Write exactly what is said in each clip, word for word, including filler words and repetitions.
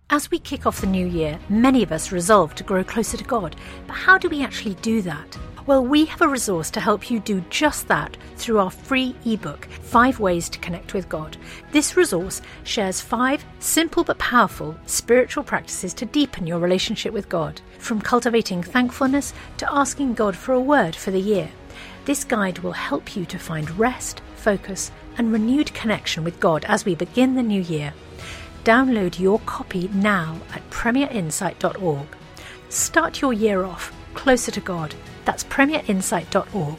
As we kick off the new year, many of us resolve to grow closer to God. But how do we actually do that? Well, we have a resource to help you do just that through our free ebook, Five Ways to Connect with God. This resource shares five simple but powerful spiritual practices to deepen your relationship with God, from cultivating thankfulness to asking God for a word for the year. This guide will help you to find rest, focus, and renewed connection with God as we begin the new year. Download your copy now at premier insight dot org. Start your year off closer to God. That's premier insight dot org.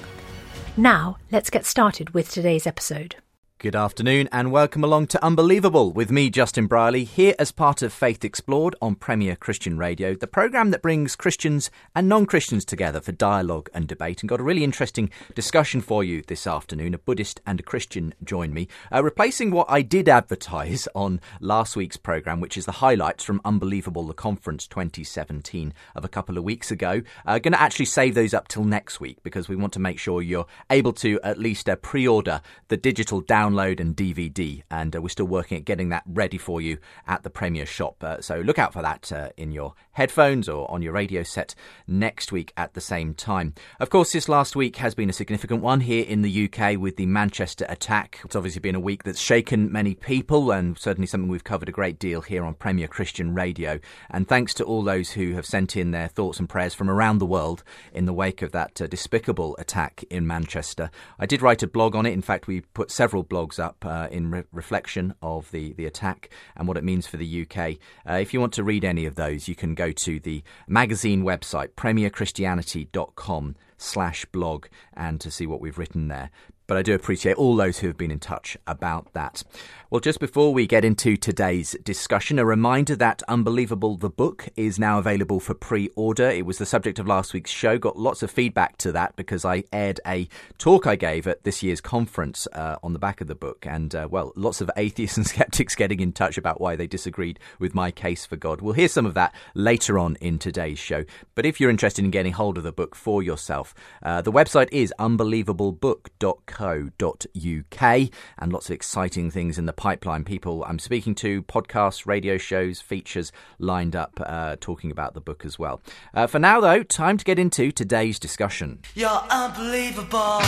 Now, let's get started with today's episode. Good afternoon and welcome along to Unbelievable with me, Justin Brierley, here as part of Faith Explored on Premier Christian Radio, the programme that brings Christians and non-Christians together for dialogue and debate. And got a really interesting discussion for you this afternoon. A Buddhist and a Christian join me, uh, replacing what I did advertise on last week's programme, which is the highlights from Unbelievable, the conference twenty seventeen of a couple of weeks ago. Uh, going to actually save those up till next week because we want to make sure you're able to at least uh, pre-order the digital download download and D V D, and uh, we're still working at getting that ready for you at the Premier shop. Uh, so look out for that uh, in your headphones or on your radio set next week at the same time. Of course, this last week has been a significant one here in the U K with the Manchester attack. It's obviously been a week that's shaken many people and certainly something we've covered a great deal here on Premier Christian Radio. And thanks to all those who have sent in their thoughts and prayers from around the world in the wake of that uh, despicable attack in Manchester. I did write a blog on it. In fact, we put several blogs up uh, in re- reflection of the, the attack and what it means for the U K. Uh, if you want to read any of those, you can go to the magazine website, premier christianity dot com slash blog, and to see what we've written there. But I do appreciate all those who have been in touch about that. Well, just before we get into today's discussion, a reminder that Unbelievable the book is now available for pre-order. It was the subject of last week's show. Got lots of feedback to that because I aired a talk I gave at this year's conference uh, on the back of the book. And, uh, well, lots of atheists and skeptics getting in touch about why they disagreed with my case for God. We'll hear some of that later on in today's show. But if you're interested in getting hold of the book for yourself, uh, the website is unbelievable book dot co dot uk, and lots of exciting things in the pipeline. People I'm speaking to, podcasts, radio shows, features lined up uh, talking about the book as well. Uh, for now, though, time to get into today's discussion. You're unbelievable.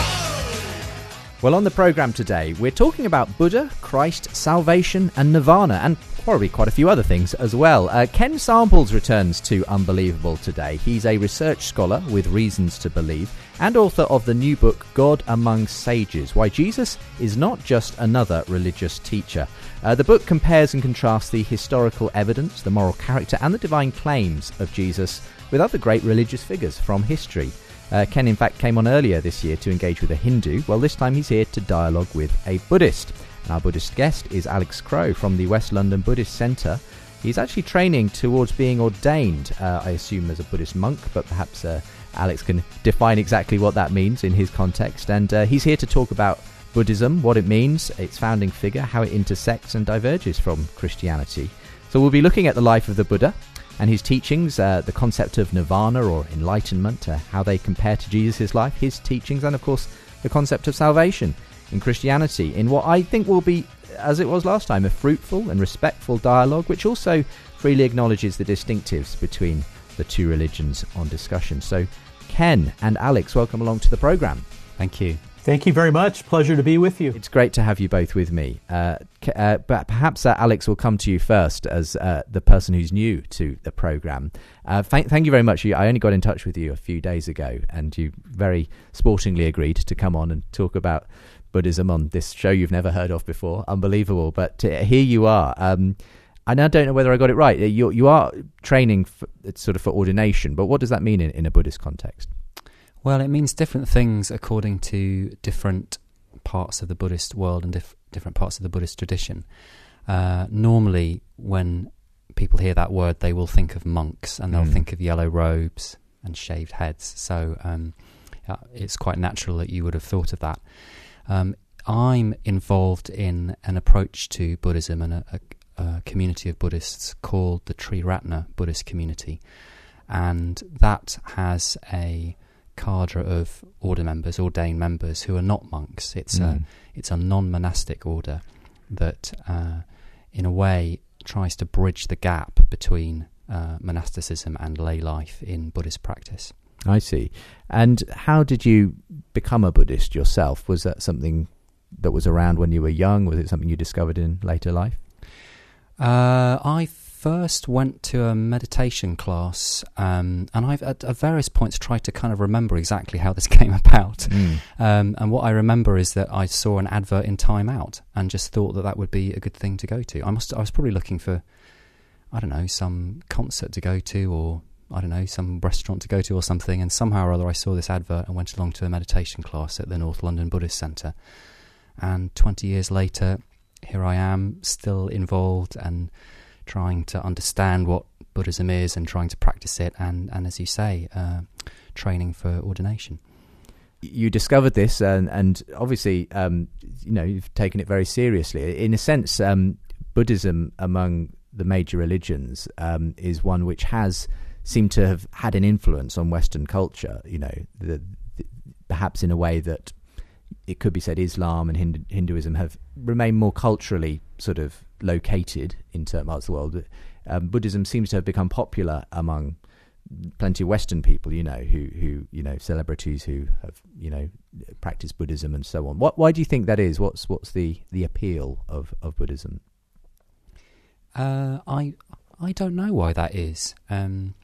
Well, on the programme today, we're talking about Buddha, Christ, salvation and nirvana, and probably quite a few other things as well. Uh, Ken Samples returns to Unbelievable today. He's a research scholar with reasons to believe and author of the new book, God Among Sages, Why Jesus is Not Just Another Religious Teacher. Uh, the book compares and contrasts the historical evidence, the moral character and the divine claims of Jesus with other great religious figures from history. Uh, Ken, in fact, came on earlier this year to engage with a Hindu. Well, this time he's here to dialogue with a Buddhist. And our Buddhist guest is Alex Crowe from the West London Buddhist Centre. He's actually training towards being ordained, uh, I assume, as a Buddhist monk, but perhaps uh, Alex can define exactly what that means in his context. And uh, he's here to talk about Buddhism, what it means, its founding figure, how it intersects and diverges from Christianity. So we'll be looking at the life of the Buddha and his teachings, uh, the concept of nirvana or enlightenment, uh, how they compare to Jesus' life, his teachings, and of course the concept of salvation in Christianity, in what I think will be, as it was last time, a fruitful and respectful dialogue, which also freely acknowledges the distinctives between the two religions on discussion. So Ken and Alex, welcome along to the programme. Thank you. Thank you very much. Pleasure to be with you. It's great to have you both with me. Uh, uh, but perhaps uh, Alex will come to you first as uh, the person who's new to the programme. Uh, th- thank you very much. I only got in touch with you a few days ago and you very sportingly agreed to come on and talk about Buddhism on this show you've never heard of before. Unbelievable. But uh, here you are. Um, and I don't know whether I got it right. You, you are training for, sort of for ordination, but what does that mean in, in a Buddhist context? Well, it means different things according to different parts of the Buddhist world and dif- different parts of the Buddhist tradition. Uh, normally, when people hear that word, they will think of monks and they'll mm. think of yellow robes and shaved heads. So um, yeah, it's quite natural that you would have thought of that. Um, I'm involved in an approach to Buddhism and a, a, a community of Buddhists called the Triratna Buddhist Community. And that has a cadre of order members, ordained members who are not monks. It's mm. a it's a non-monastic order that, uh, in a way, tries to bridge the gap between uh, monasticism and lay life in Buddhist practice. I see. And how did you become a Buddhist yourself? Was that something that was around when you were young? Was it something you discovered in later life? Uh, I first went to a meditation class, um, and I've at, at various points tried to kind of remember exactly how this came about. Mm. Um, and what I remember is that I saw an advert in Time Out and just thought that that would be a good thing to go to. I must. I was probably looking for, I don't know, some concert to go to, or I don't know, some restaurant to go to or something, and somehow or other I saw this advert and went along to a meditation class at the North London Buddhist Centre. And twenty years later, here I am, still involved and trying to understand what Buddhism is and trying to practice it, and, and as you say, uh, training for ordination. You discovered this, and, and obviously, um, you know, you've taken it very seriously. In a sense, um, Buddhism among the major religions um, is one which has seemed to have had an influence on Western culture, you know, the, the, perhaps in a way that it could be said Islam and Hindu, Hinduism have remained more culturally sort of located in certain parts of the world. Um, Buddhism seems to have become popular among plenty of Western people, you know, who, who you know, celebrities who have, you know, practiced Buddhism and so on. What, why do you think that is? What's what's the, the appeal of, of Buddhism? Uh, I I don't know why that is. Um,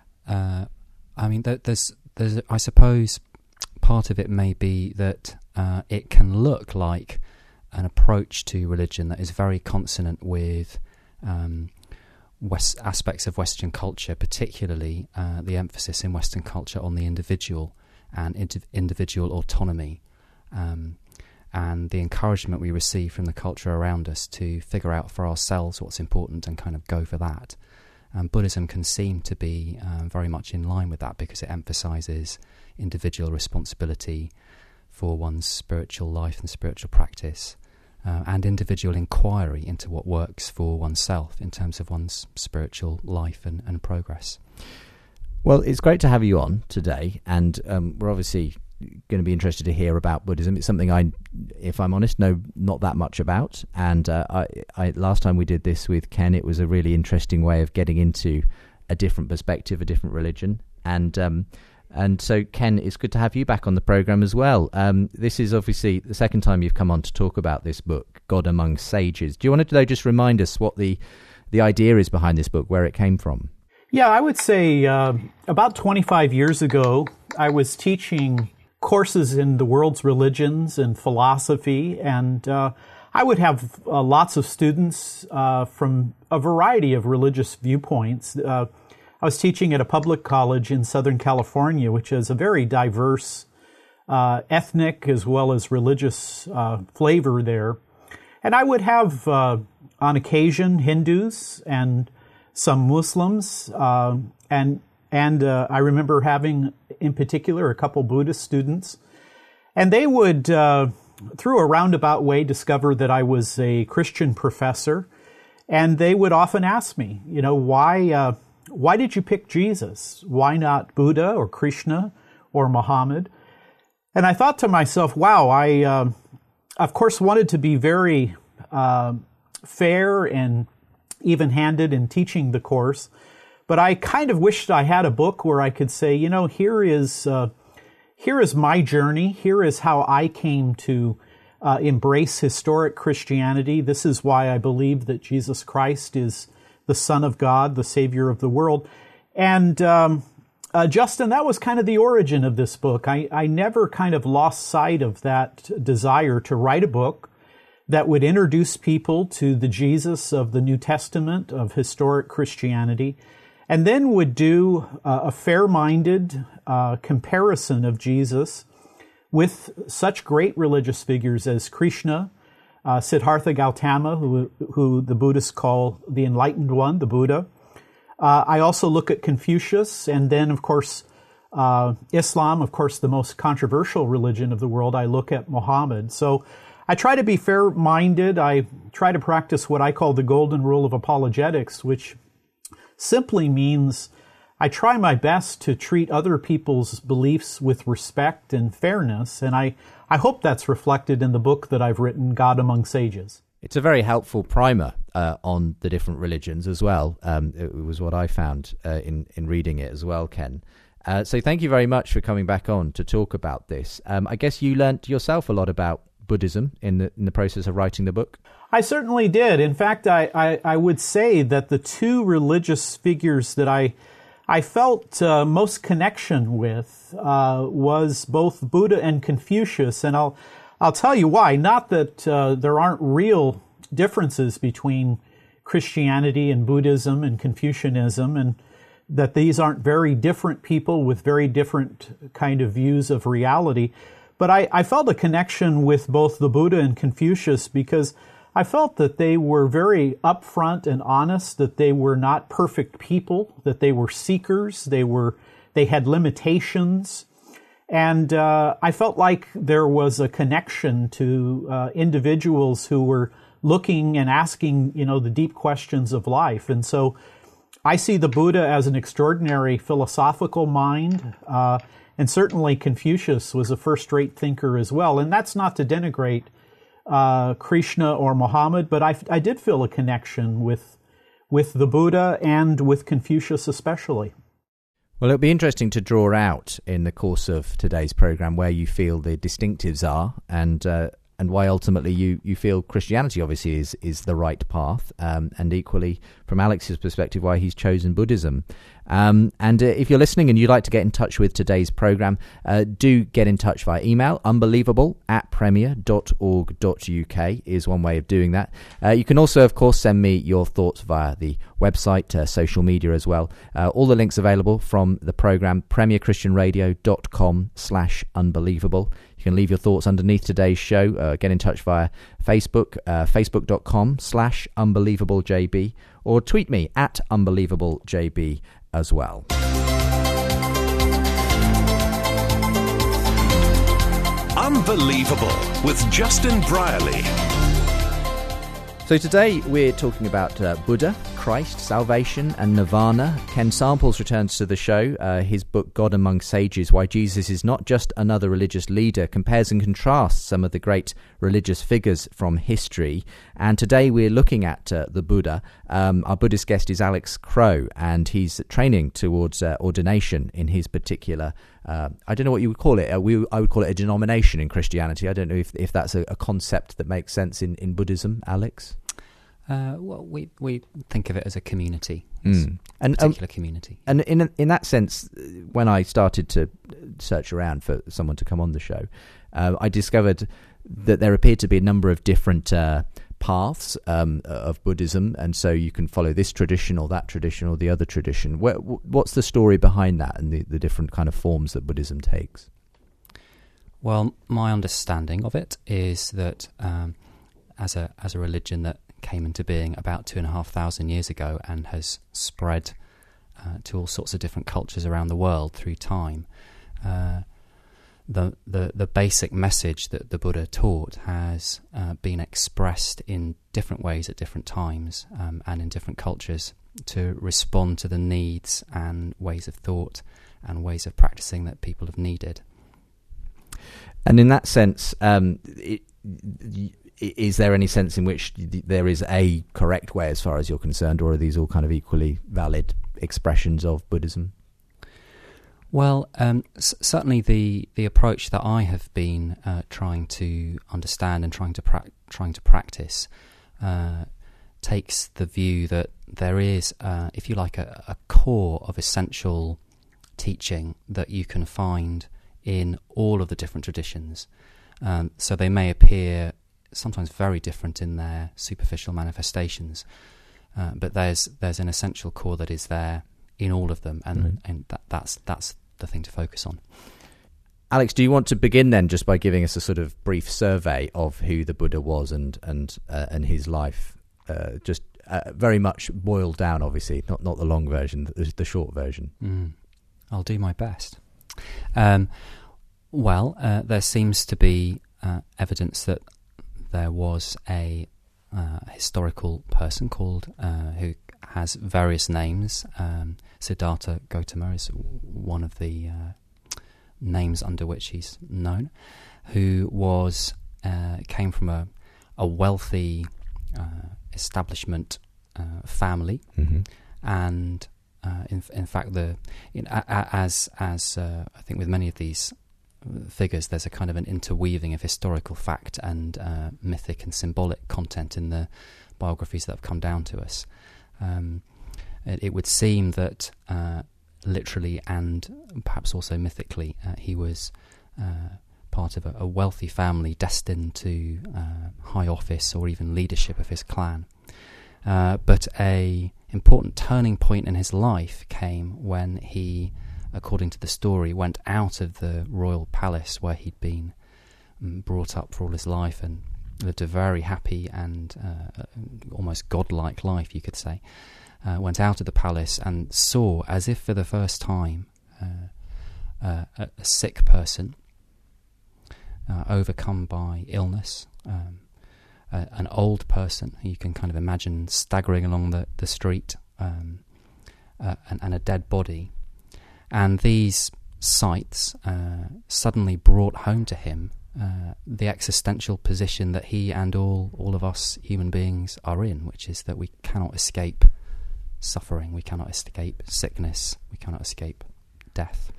uh, I mean, there's there's I suppose part of it may be that uh, it can look like an approach to religion that is very consonant with um, West aspects of Western culture, particularly uh, the emphasis in Western culture on the individual and ind- individual autonomy, um, and the encouragement we receive from the culture around us to figure out for ourselves what's important and kind of go for that. And Buddhism can seem to be um, very much in line with that, because it emphasizes individual responsibility for one's spiritual life and spiritual practice, uh, and individual inquiry into what works for oneself in terms of one's spiritual life and, and progress. Well, it's great to have you on today, and um, we're obviously going to be interested to hear about Buddhism. It's something I, if I'm honest, know not that much about, and uh, I, I, last time we did this with Ken, it was a really interesting way of getting into a different perspective, a different religion, and um, and so Ken, it's good to have you back on the programme as well. Um, this is obviously the second time you've come on to talk about this book, God Among Sages. Do you want to though just remind us what the the idea is behind this book, where it came from? Yeah, I would say uh, about twenty-five years ago, I was teaching courses in the world's religions and philosophy, and uh, I would have uh, lots of students uh, from a variety of religious viewpoints. Uh, I was teaching at a public college in Southern California, which is a very diverse uh, ethnic as well as religious uh, flavor there. And I would have, uh, on occasion, Hindus and some Muslims, uh, and and uh, I remember having, in particular, a couple Buddhist students, and they would, uh, through a roundabout way, discover that I was a Christian professor, and they would often ask me, you know, why uh, why did you pick Jesus? Why not Buddha or Krishna or Muhammad? And I thought to myself, wow, I uh, of course wanted to be very uh, fair and even-handed in teaching the course, but I kind of wished I had a book where I could say, you know, here is uh, here is my journey. Here is how I came to uh, embrace historic Christianity. This is why I believe that Jesus Christ is the Son of God, the Savior of the world. And um, uh, Justin, that was kind of the origin of this book. I, I never kind of lost sight of that desire to write a book that would introduce people to the Jesus of the New Testament, of historic Christianity, and then would do uh, a fair-minded uh, comparison of Jesus with such great religious figures as Krishna, uh, Siddhartha Gautama, who, who the Buddhists call the Enlightened One, the Buddha. Uh, I also look at Confucius, and then, of course, uh, Islam, of course, the most controversial religion of the world. I look at Muhammad. So I try to be fair-minded. I try to practice what I call the golden rule of apologetics, which simply means I try my best to treat other people's beliefs with respect and fairness, and I, I hope that's reflected in the book that I've written, God Among Sages. It's a very helpful primer uh, on the different religions as well. Um, it was what I found uh, in, in reading it as well, Ken. Uh, so thank you very much for coming back on to talk about this. Um, I guess you learnt yourself a lot about Buddhism in the in the process of writing the book. I certainly did. In fact, I, I, I would say that the two religious figures that I I felt uh, most connection with uh, was both Buddha and Confucius, and I'll I'll tell you why. Not that uh, there aren't real differences between Christianity and Buddhism and Confucianism, and that these aren't very different people with very different kind of views of reality. But I, I felt a connection with both the Buddha and Confucius because I felt that they were very upfront and honest, that they were not perfect people, that they were seekers, they were they had limitations. And uh, I felt like there was a connection to uh, individuals who were looking and asking, you know, the deep questions of life. And so I see the Buddha as an extraordinary philosophical mind, uh, and certainly Confucius was a first-rate thinker as well. And that's not to denigrate uh, Krishna or Muhammad, but I, I did feel a connection with with the Buddha and with Confucius especially. Well, it'll be interesting to draw out in the course of today's program where you feel the distinctives are, and uh, and why ultimately you, you feel Christianity obviously is, is the right path, um, and equally from Alex's perspective why he's chosen Buddhism. Um, and uh, if you're listening and you'd like to get in touch with today's program, uh, do get in touch via email. Unbelievable at premier dot org dot U K is one way of doing that. Uh, you can also, of course, send me your thoughts via the website, uh, social media as well. Uh, all the links available from the program, premier christian radio dot com slash unbelievable. You can leave your thoughts underneath today's show. Uh, get in touch via Facebook, uh, facebook dot com slash unbelievable J B, or tweet me at unbelievable J B as well. Unbelievable with Justin Brierley. So today we're talking about uh, Buddha, Christ, salvation and nirvana. Ken Samples returns to the show. Uh, his book, God Among Sages, Why Jesus is Not Just Another Religious Leader, compares and contrasts some of the great religious figures from history. And today we're looking at uh, the Buddha. Um, our Buddhist guest is Alex Crow, and he's training towards uh, ordination in his particular Uh, I don't know what you would call it. Uh, we, I would call it a denomination in Christianity. I don't know if if that's a, a concept that makes sense in, in Buddhism, Alex. Uh, well, we we think of it as a community, mm. a particular um, community. And in in that sense, when I started to search around for someone to come on the show, uh, I discovered that there appeared to be a number of different uh, paths um, of Buddhism, and so you can follow this tradition or that tradition or the other tradition. Where, what's the story behind that and the, the different kind of forms that Buddhism takes? Well, my understanding of it is that um, as a as a religion that came into being about two and a half thousand years ago and has spread uh, to all sorts of different cultures around the world through time, uh, the, the the basic message that the Buddha taught has uh, been expressed in different ways at different times um, and in different cultures to respond to the needs and ways of thought and ways of practicing that people have needed. And in that sense, um, it, is there any sense in which there is a correct way as far as you're concerned, or are these all kind of equally valid expressions of Buddhism? Well, um, c- certainly the, the approach that I have been uh, trying to understand and trying to pra- trying to practice uh, takes the view that there is, uh, if you like, a, a core of essential teaching that you can find in all of the different traditions. Um, so they may appear sometimes very different in their superficial manifestations, uh, but there's there's an essential core that is there in all of them, and, mm. and that, that's that's the thing to focus on. Alex, do you want to begin then just by giving us a sort of brief survey of who the Buddha was and and uh, and his life, uh, just uh, very much boiled down, obviously, not not the long version, the, the short version. Mm. I'll do my best. Um, well, uh, there seems to be uh, evidence that there was a uh, historical person called uh, who has various names. Um, Siddhartha Gautama is one of the uh, names under which he's known, who was uh, came from a, a wealthy uh, establishment uh, family, Mm-hmm. and uh, in in fact, the in, a, a, as as uh, I think with many of these figures, there's a kind of an interweaving of historical fact and uh, mythic and symbolic content in the biographies that have come down to us. Um, it, it would seem that uh, literally and perhaps also mythically, uh, he was uh, part of a, a wealthy family destined to uh, high office or even leadership of his clan. Uh, but a important turning point in his life came when he, according to the story, went out of the royal palace where he'd been um, brought up for all his life and lived a very happy and uh, almost godlike life, you could say. Uh, went out of the palace and saw, as if for the first time, uh, uh, a, a sick person uh, overcome by illness, um, uh, an old person you can kind of imagine staggering along the, the street, um, uh, and, and a dead body. And these sights uh, suddenly brought home to him uh, the existential position that he and all, all of us human beings are in, which is that we cannot escape suffering, we cannot escape sickness, we cannot escape death.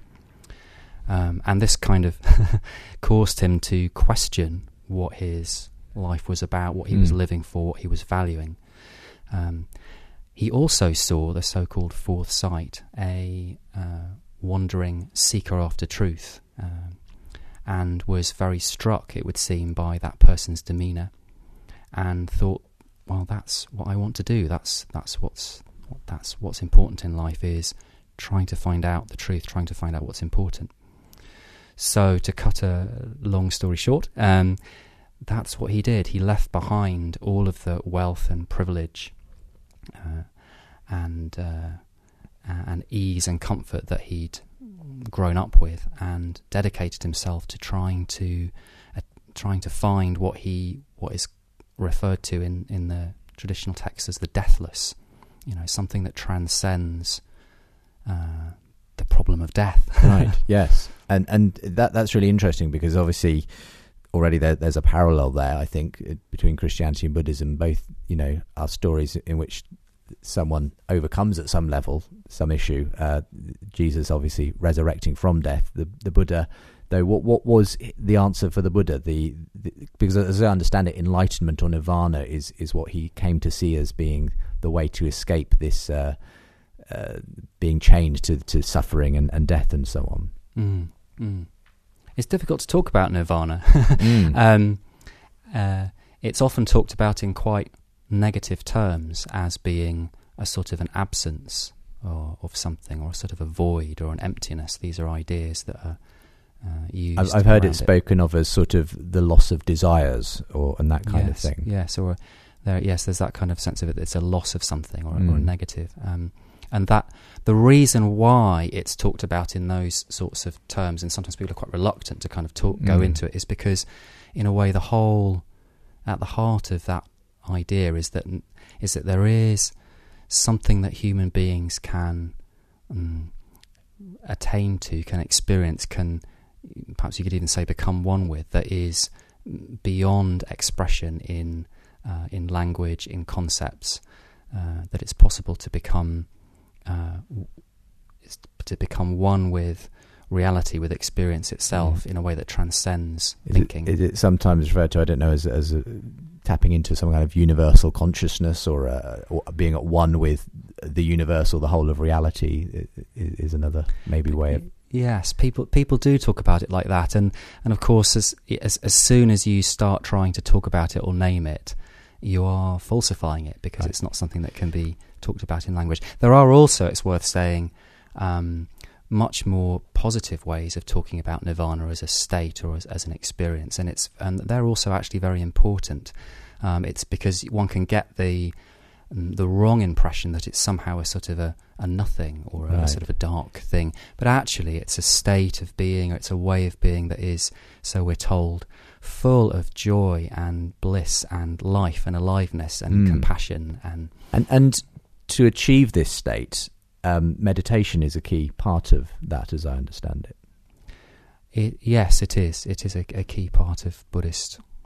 Um, and this kind of caused him to question what his life was about, what he mm. was living for, what he was valuing. Um, he also saw the so-called fourth sight, a uh, wandering seeker after truth, uh, and was very struck, it would seem, by that person's demeanour, and thought, well, that's what I want to do. That's that's what's that's what's important in life, is trying to find out the truth, trying to find out what's important. So, to cut a long story short, um, that's what he did. He left behind all of the wealth and privilege uh, and uh, and ease and comfort that he'd grown up with, and dedicated himself to trying to uh, trying to find what he what is referred to in, in the traditional texts as the deathless. You know, something that transcends uh, the problem of death. Right. Yes, and and that that's really interesting, because obviously already there, there's a parallel there, I think, between Christianity and Buddhism. Both, you know, are stories in which someone overcomes at some level some issue. Uh, Jesus obviously resurrecting from death. The the Buddha, though, what what was the answer for the Buddha? The, the because as I understand it, enlightenment or nirvana is is what he came to see as being the way to escape this uh, uh, being chained to to suffering and, and death and so on. Mm, mm. It's difficult to talk about nirvana. mm. um, uh, it's often talked about in quite negative terms, as being a sort of an absence or, of something, or a sort of a void or an emptiness. These are ideas that are uh, used. I've, I've heard it spoken it. of as sort of the loss of desires, or and that kind yes, of thing. Yes, or there. Yes, there's that kind of sense of it. It's a loss of something, or, mm. or a negative. Um, and that the reason why it's talked about in those sorts of terms, and sometimes people are quite reluctant to kind of talk, go mm. into it, is because, in a way, the whole at the heart of that idea is that is that there is something that human beings can um, attain to, can experience, can perhaps you could even say become one with, that is beyond expression in uh, in language, in concepts. Uh, that it's possible to become uh, to become one with reality, with experience itself, mm. in a way that transcends is thinking. It, is it sometimes referred to, I don't know, as as a, tapping into some kind of universal consciousness, or, uh, or being at one with the universal, the whole of reality, is another maybe way of... Yes, people people do talk about it like that, and, and of course, as, as as soon as you start trying to talk about it or name it, you are falsifying it, because right. it's not something that can be talked about in language. There are also, it's worth saying, um, much more positive ways of talking about nirvana as a state or as, as an experience, and it's and they're also actually very important. Um, it's because one can get the um, the wrong impression that it's somehow a sort of a, a nothing, or a, right. a sort of a dark thing, but actually it's a state of being, or it's a way of being that is, so we're told, full of joy and bliss and life and aliveness and mm. compassion and and and to achieve this state, Um, meditation is a key part of that, as I understand it. It yes, it is. It is a, a key part of Buddhist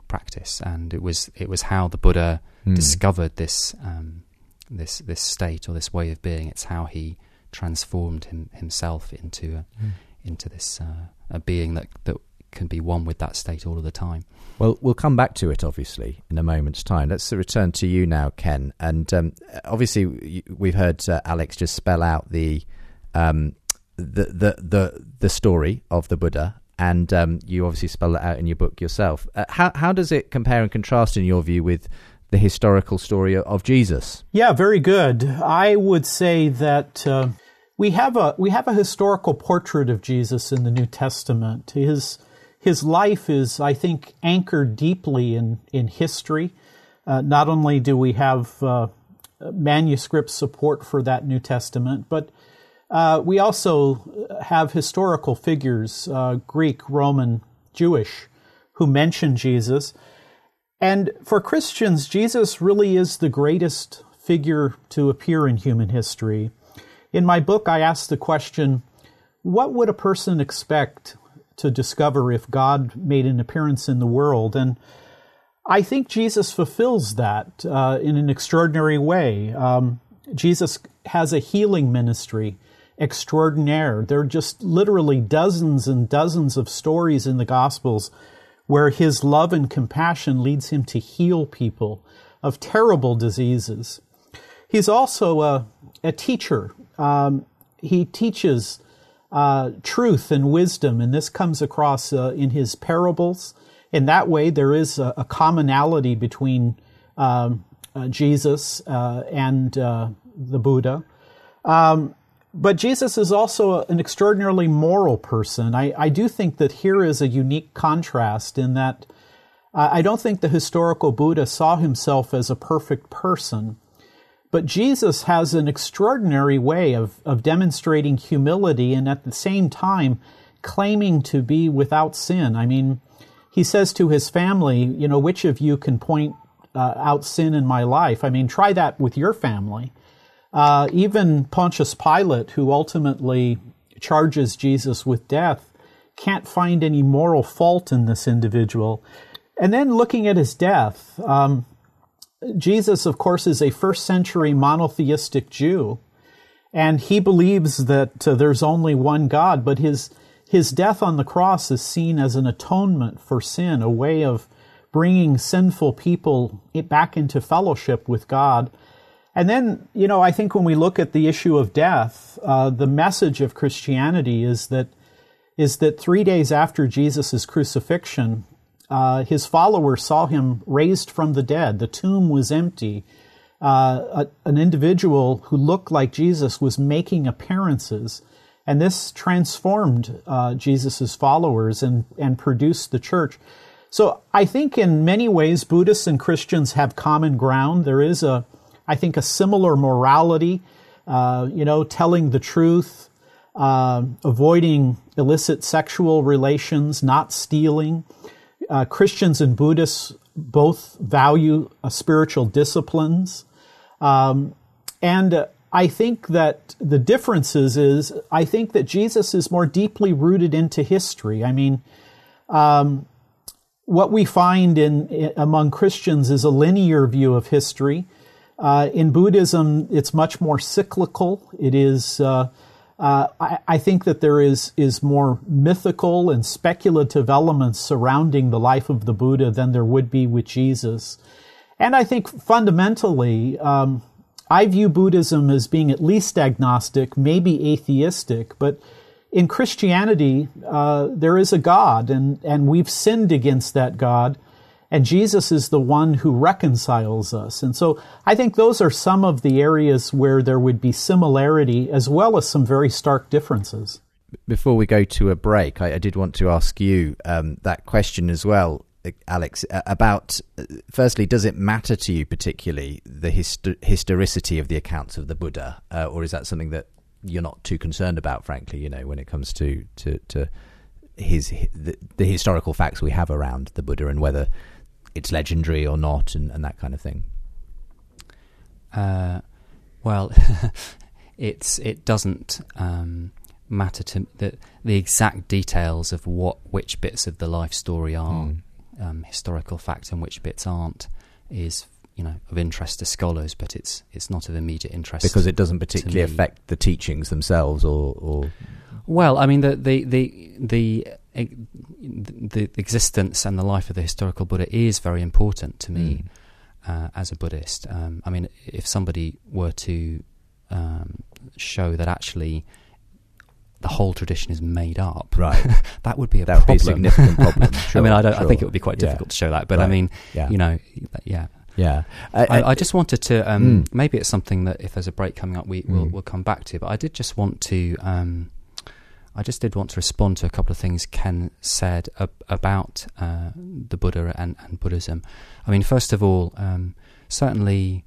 practice, and it was it was how the Buddha Mm. discovered this um, this this state or this way of being. It's how he transformed him, himself into a, mm. into this uh, a being that that can be one with that state all of the time. Well, we'll come back to it, obviously, in a moment's time. Let's return to you now, Ken. And um, obviously, we've heard uh, Alex just spell out the, um, the the the the story of the Buddha, and um, you obviously spell it out in your book yourself. Uh, how how does it compare and contrast, in your view, with the historical story of Jesus? Yeah, very good. I would say that uh, we have a we have a historical portrait of Jesus in the New Testament. His his life is, I think, anchored deeply in in history. Uh, not only do we have uh, manuscript support for that New Testament, but uh, we also have historical figures, uh, Greek, Roman, Jewish, who mention Jesus. And for Christians, Jesus really is the greatest figure to appear in human history. In my book, I asked the question, what would a person expect to discover if God made an appearance in the world? And I think Jesus fulfills that uh, in an extraordinary way. Um, Jesus has a healing ministry extraordinaire. There are just literally dozens and dozens of stories in the Gospels where his love and compassion leads him to heal people of terrible diseases. He's also a, a teacher. Um, he teaches uh, truth and wisdom, and this comes across uh, in his parables. In that way, there is a, a commonality between um, uh, Jesus uh, and uh, the Buddha. Um, But Jesus is also an extraordinarily moral person. I, I do think that here is a unique contrast in that uh, I don't think the historical Buddha saw himself as a perfect person, but Jesus has an extraordinary way of, of demonstrating humility and at the same time claiming to be without sin. I mean, he says to his family, you know, which of you can point uh, out sin in my life? I mean, try that with your family. Uh, even Pontius Pilate, who ultimately charges Jesus with death, can't find any moral fault in this individual. And then looking at his death, um, Jesus, of course, is a first century monotheistic Jew, and he believes that uh, there's only one God, but his his death on the cross is seen as an atonement for sin, a way of bringing sinful people back into fellowship with God. And then, you know, I think when we look at the issue of death, uh, the message of Christianity is that is that three days after Jesus' crucifixion, uh, his followers saw him raised from the dead. The tomb was empty. Uh, a, an individual who looked like Jesus was making appearances, and this transformed uh, Jesus' followers and, and produced the church. So I think in many ways, Buddhists and Christians have common ground. There is a I think a similar morality, uh, you know, telling the truth, uh, avoiding illicit sexual relations, not stealing. Uh, Christians and Buddhists both value uh, spiritual disciplines. Um, and uh, I think that the differences is, I think that Jesus is more deeply rooted into history. I mean, um, what we find in, in among Christians is a linear view of history. Uh, in Buddhism, it's much more cyclical. It is, uh, uh, I, I think that there is, is more mythical and speculative elements surrounding the life of the Buddha than there would be with Jesus. And I think fundamentally, um, I view Buddhism as being at least agnostic, maybe atheistic, but in Christianity, uh, there is a God, and, and we've sinned against that God. And Jesus is the one who reconciles us. And so I think those are some of the areas where there would be similarity as well as some very stark differences. Before we go to a break, I, I did want to ask you um, that question as well, Alex, about, firstly, does it matter to you particularly the histo- historicity of the accounts of the Buddha? Uh, or is that something that you're not too concerned about, frankly, you know, when it comes to, to, to his the, the historical facts we have around the Buddha and whether it's legendary or not, and, and that kind of thing? Uh, well, it's it doesn't um, matter to the the exact details of what which bits of the life story are mm. um, historical fact and which bits aren't is, you know, of interest to scholars, but it's it's not of immediate interest because it doesn't particularly to me. affect the teachings themselves, or, or well, I mean the the the the, the the existence and the life of the historical Buddha is very important to me mm. uh, as a Buddhist. Um, I mean, if somebody were to um, show that actually the whole tradition is made up, right? that would be a that problem. would be a significant problem. Sure, I mean, I don't. sure. I think it would be quite difficult yeah. to show that, but right. I mean, yeah. you know, yeah, yeah. Uh, I, I just wanted to. Um, mm. Maybe it's something that if there's a break coming up, we mm. will we'll come back to. But I did just want to. Um, I just did want to respond to a couple of things Ken said ab- about uh, the Buddha and, and Buddhism. I mean, first of all, um, certainly,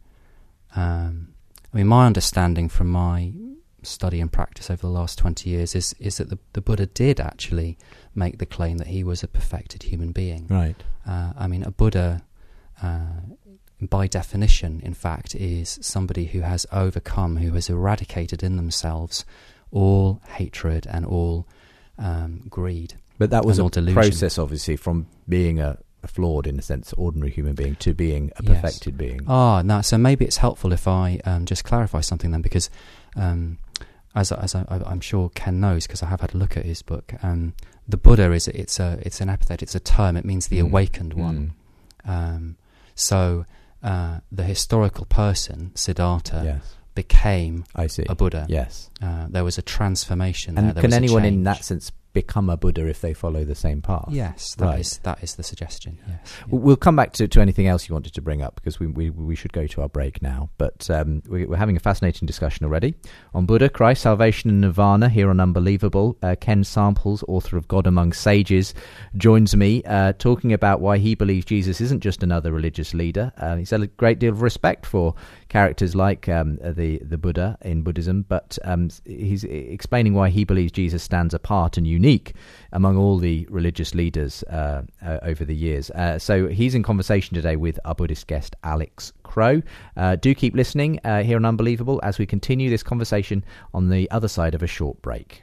um, I mean, my understanding from my study and practice over the last twenty years is is that the, the Buddha did actually make the claim that he was a perfected human being. Right. Uh, I mean, a Buddha, uh, by definition, in fact, is somebody who has overcome, who has eradicated in themselves all hatred and all um, greed. But that was a delusion. process, obviously, from being a, a flawed, in a sense, ordinary human being to being a perfected yes. being. Ah, no. So maybe it's helpful if I um, just clarify something then, because um, as as I, I'm sure Ken knows, because I have had a look at his book, um, the Buddha is it's a it's an epithet, it's a term. It means the mm. awakened one. Mm. Um, so uh, the historical person, Siddhartha, yes. became I see. a Buddha. Yes. Uh, there was a transformation and there. there can was anyone a in that sense become a Buddha if they follow the same path? Yes, that right. is that is the suggestion. Yes, yeah. We'll come back to, to anything else you wanted to bring up, because we we, we should go to our break now. But um, we, we're having a fascinating discussion already on Buddha, Christ, Salvation and Nirvana here on Unbelievable. Uh, Ken Samples, author of God Among Sages, joins me uh, talking about why he believes Jesus isn't just another religious leader. Uh, he's had a great deal of respect for characters like um, the, the Buddha in Buddhism, but um, he's explaining why he believes Jesus stands apart and unique among all the religious leaders uh, uh, over the years. Uh, so he's in conversation today with our Buddhist guest, Alex Crowe. Uh, do keep listening uh, here on Unbelievable as we continue this conversation on the other side of a short break.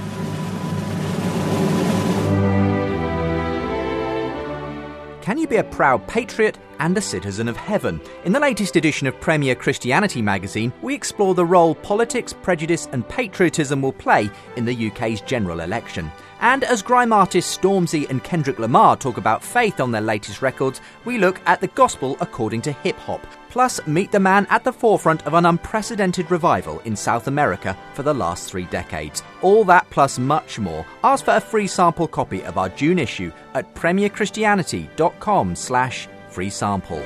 Can you be a proud patriot and a citizen of heaven? In the latest edition of Premier Christianity magazine, we explore the role politics, prejudice and patriotism will play in the U K's general election. And as grime artists Stormzy and Kendrick Lamar talk about faith on their latest records, we look at the gospel according to hip-hop. Plus, meet the man at the forefront of an unprecedented revival in South America for the last three decades. All that plus much more. Ask for a free sample copy of our June issue at premierchristianity.com slash free sample.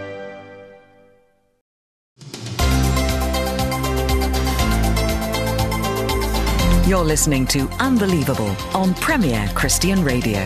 You're listening to Unbelievable on Premier Christian Radio.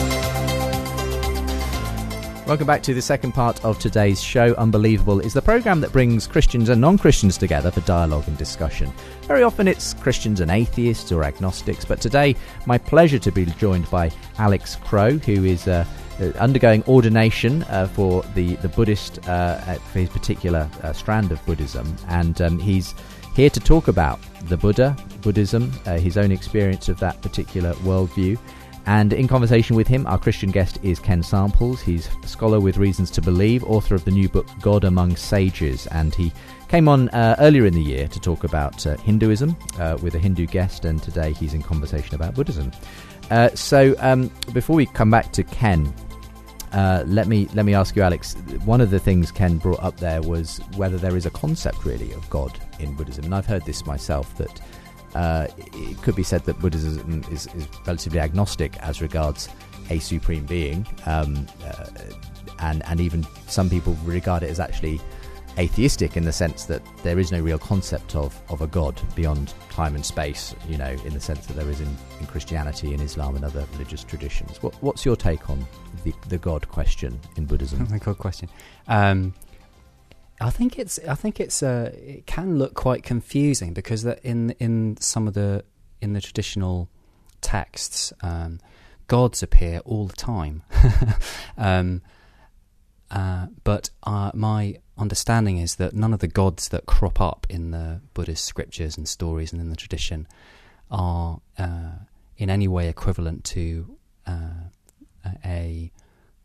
Welcome back to the second part of today's show. Unbelievable is the programme that brings Christians and non-Christians together for dialogue and discussion. Very often it's Christians and atheists or agnostics, but today my pleasure to be joined by Alex Crowe, who is uh, undergoing ordination uh, for the, the Buddhist, uh, for his particular uh, strand of Buddhism, and um, he's here to talk about the Buddha, Buddhism, uh, his own experience of that particular worldview. And in conversation with him, our Christian guest is Ken Samples. He's a scholar with reasons to believe, author of the new book God Among Sages, and he came on uh, earlier in the year to talk about uh, Hinduism uh, with a Hindu guest, and today he's in conversation about Buddhism. Uh, so um, before we come back to Ken, uh, let me let me ask you, Alex, one of the things Ken brought up there was whether there is a concept really of God in Buddhism, and I've heard this myself, that Uh, it could be said that Buddhism is, is relatively agnostic as regards a supreme being, um, uh, and and even some people regard it as actually atheistic in the sense that there is no real concept of, of a God beyond time and space, you know, in the sense that there is in, in Christianity and Islam and other religious traditions. What, what's your take on the, the God question in Buddhism? The God question. Um, I think it's. I think it's. Uh, it can look quite confusing because that in in some of the in the traditional texts, um, gods appear all the time. um, uh, but uh, my understanding is that none of the gods that crop up in the Buddhist scriptures and stories and in the tradition are uh, in any way equivalent to uh, a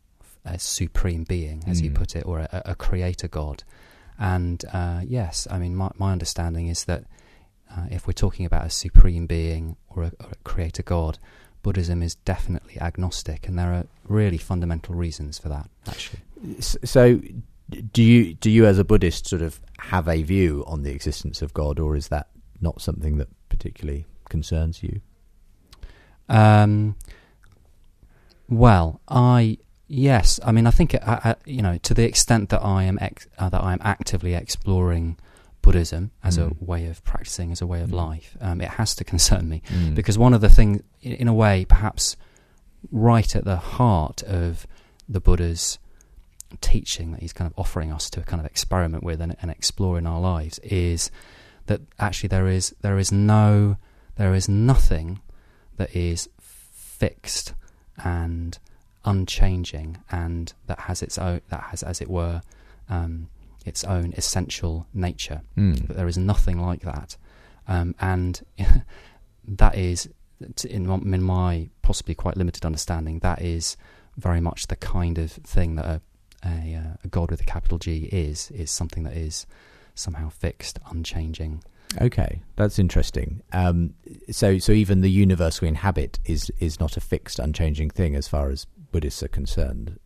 a supreme being, as mm. you put it, or a, a creator God. And uh, yes, I mean, my, my understanding is that uh, if we're talking about a supreme being or a, or a creator God, Buddhism is definitely agnostic, and there are really fundamental reasons for that, actually. So do you, do you as a Buddhist sort of have a view on the existence of God, or is that not something that particularly concerns you? Um, well, I... Yes, I mean, I think I, I, you know, to the extent that I am ex, uh, that I am actively exploring Buddhism as mm. a way of practicing, as a way of mm. life, um, it has to concern me mm. because one of the things, in, in a way, perhaps right at the heart of the Buddha's teaching that he's kind of offering us to kind of experiment with and, and explore in our lives, is that actually there is there is no there is nothing that is fixed and unchanging, and that has its own, that has, as it were, um, its own essential nature. Mm. But there is nothing like that, um, and that is, in my, in my possibly quite limited understanding, that is very much the kind of thing that a, a, a God with a capital G is is something that is somehow fixed, unchanging. Okay, that's interesting. Um, so, so even the universe we inhabit is is not a fixed, unchanging thing as far as Buddhists are concerned.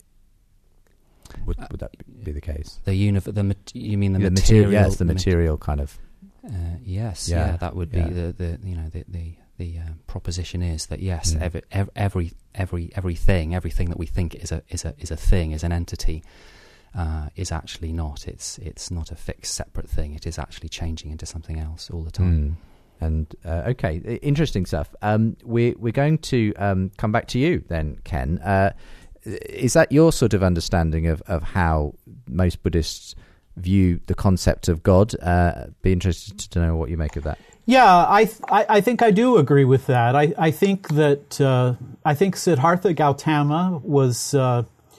Would, would that be the case? The universe, the mat- you mean the, the material? material yes, the, the material mat- kind of. Uh, yes, yeah, yeah, that would be yeah. the, the you know the the, the uh, proposition is that yes, mm. every, every every everything everything that we think is a is a is a thing, is an entity, uh, is actually not. It's it's not a fixed, separate thing. It is actually changing into something else all the time. Mm. And uh, okay, interesting stuff. Um, we're we're going to um, come back to you then, Ken. Uh, is that your sort of understanding of, of how most Buddhists view the concept of God? Uh, be interested to know what you make of that. Yeah, I th- I, I think I do agree with that. I, I think that uh, I think Siddhartha Gautama was uh,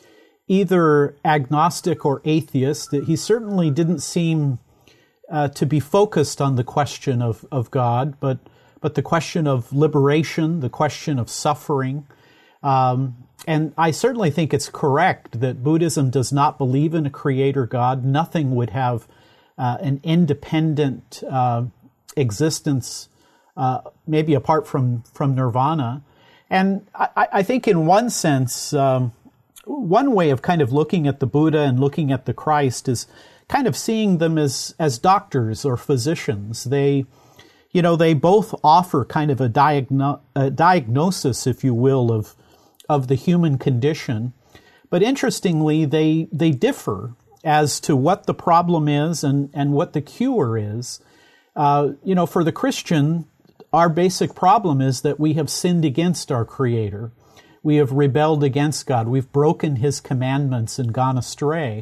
either agnostic or atheist. He certainly didn't seem Uh, to be focused on the question of, of God, but but the question of liberation, the question of suffering. Um, and I certainly think it's correct that Buddhism does not believe in a creator God. Nothing would have uh, an independent uh, existence, uh, maybe apart from, from nirvana. And I, I think in one sense, um, one way of kind of looking at the Buddha and looking at the Christ is kind of seeing them as, as doctors or physicians. They, you know, they both offer kind of a, diagno- a diagnosis, if you will, of of the human condition. But interestingly, they they differ as to what the problem is and, and what the cure is. Uh, you know, for the Christian, our basic problem is that we have sinned against our Creator. We have rebelled against God. We've broken His commandments and gone astray.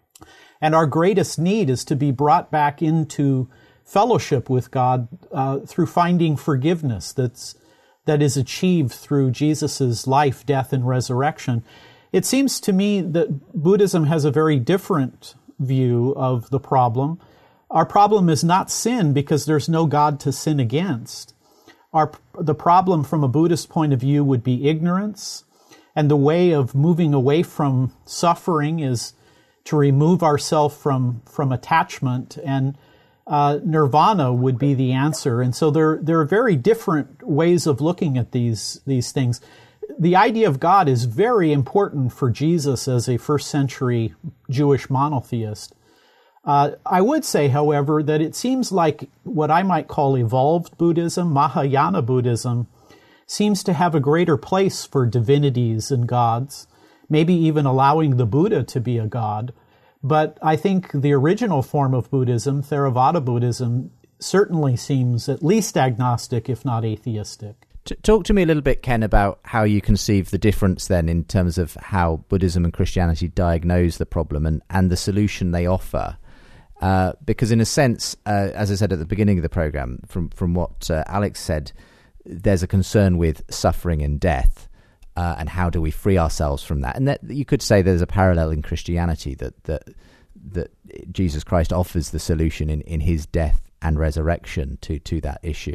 And our greatest need is to be brought back into fellowship with God uh, through finding forgiveness that's that is achieved through Jesus' life, death, and resurrection. It seems to me that Buddhism has a very different view of the problem. Our problem is not sin because there's no God to sin against. Our, the problem from a Buddhist point of view would be ignorance, and the way of moving away from suffering is to remove ourselves from, from attachment, and uh, nirvana would be the answer. And so there, there are very different ways of looking at these, these things. The idea of God is very important for Jesus as a first century Jewish monotheist. Uh, I would say, however, that it seems like what I might call evolved Buddhism, Mahayana Buddhism, seems to have a greater place for divinities and gods, maybe even allowing the Buddha to be a god. But I think the original form of Buddhism, Theravada Buddhism, certainly seems at least agnostic, if not atheistic. Talk to me a little bit, Ken, about how you conceive the difference then in terms of how Buddhism and Christianity diagnose the problem and, and the solution they offer. Uh, because in a sense, uh, as I said at the beginning of the program, from, from what uh, Alex said, there's a concern with suffering and death. Uh, and how do we free ourselves from that? And that you could say there's a parallel in Christianity that that that Jesus Christ offers the solution in, in his death and resurrection to to that issue.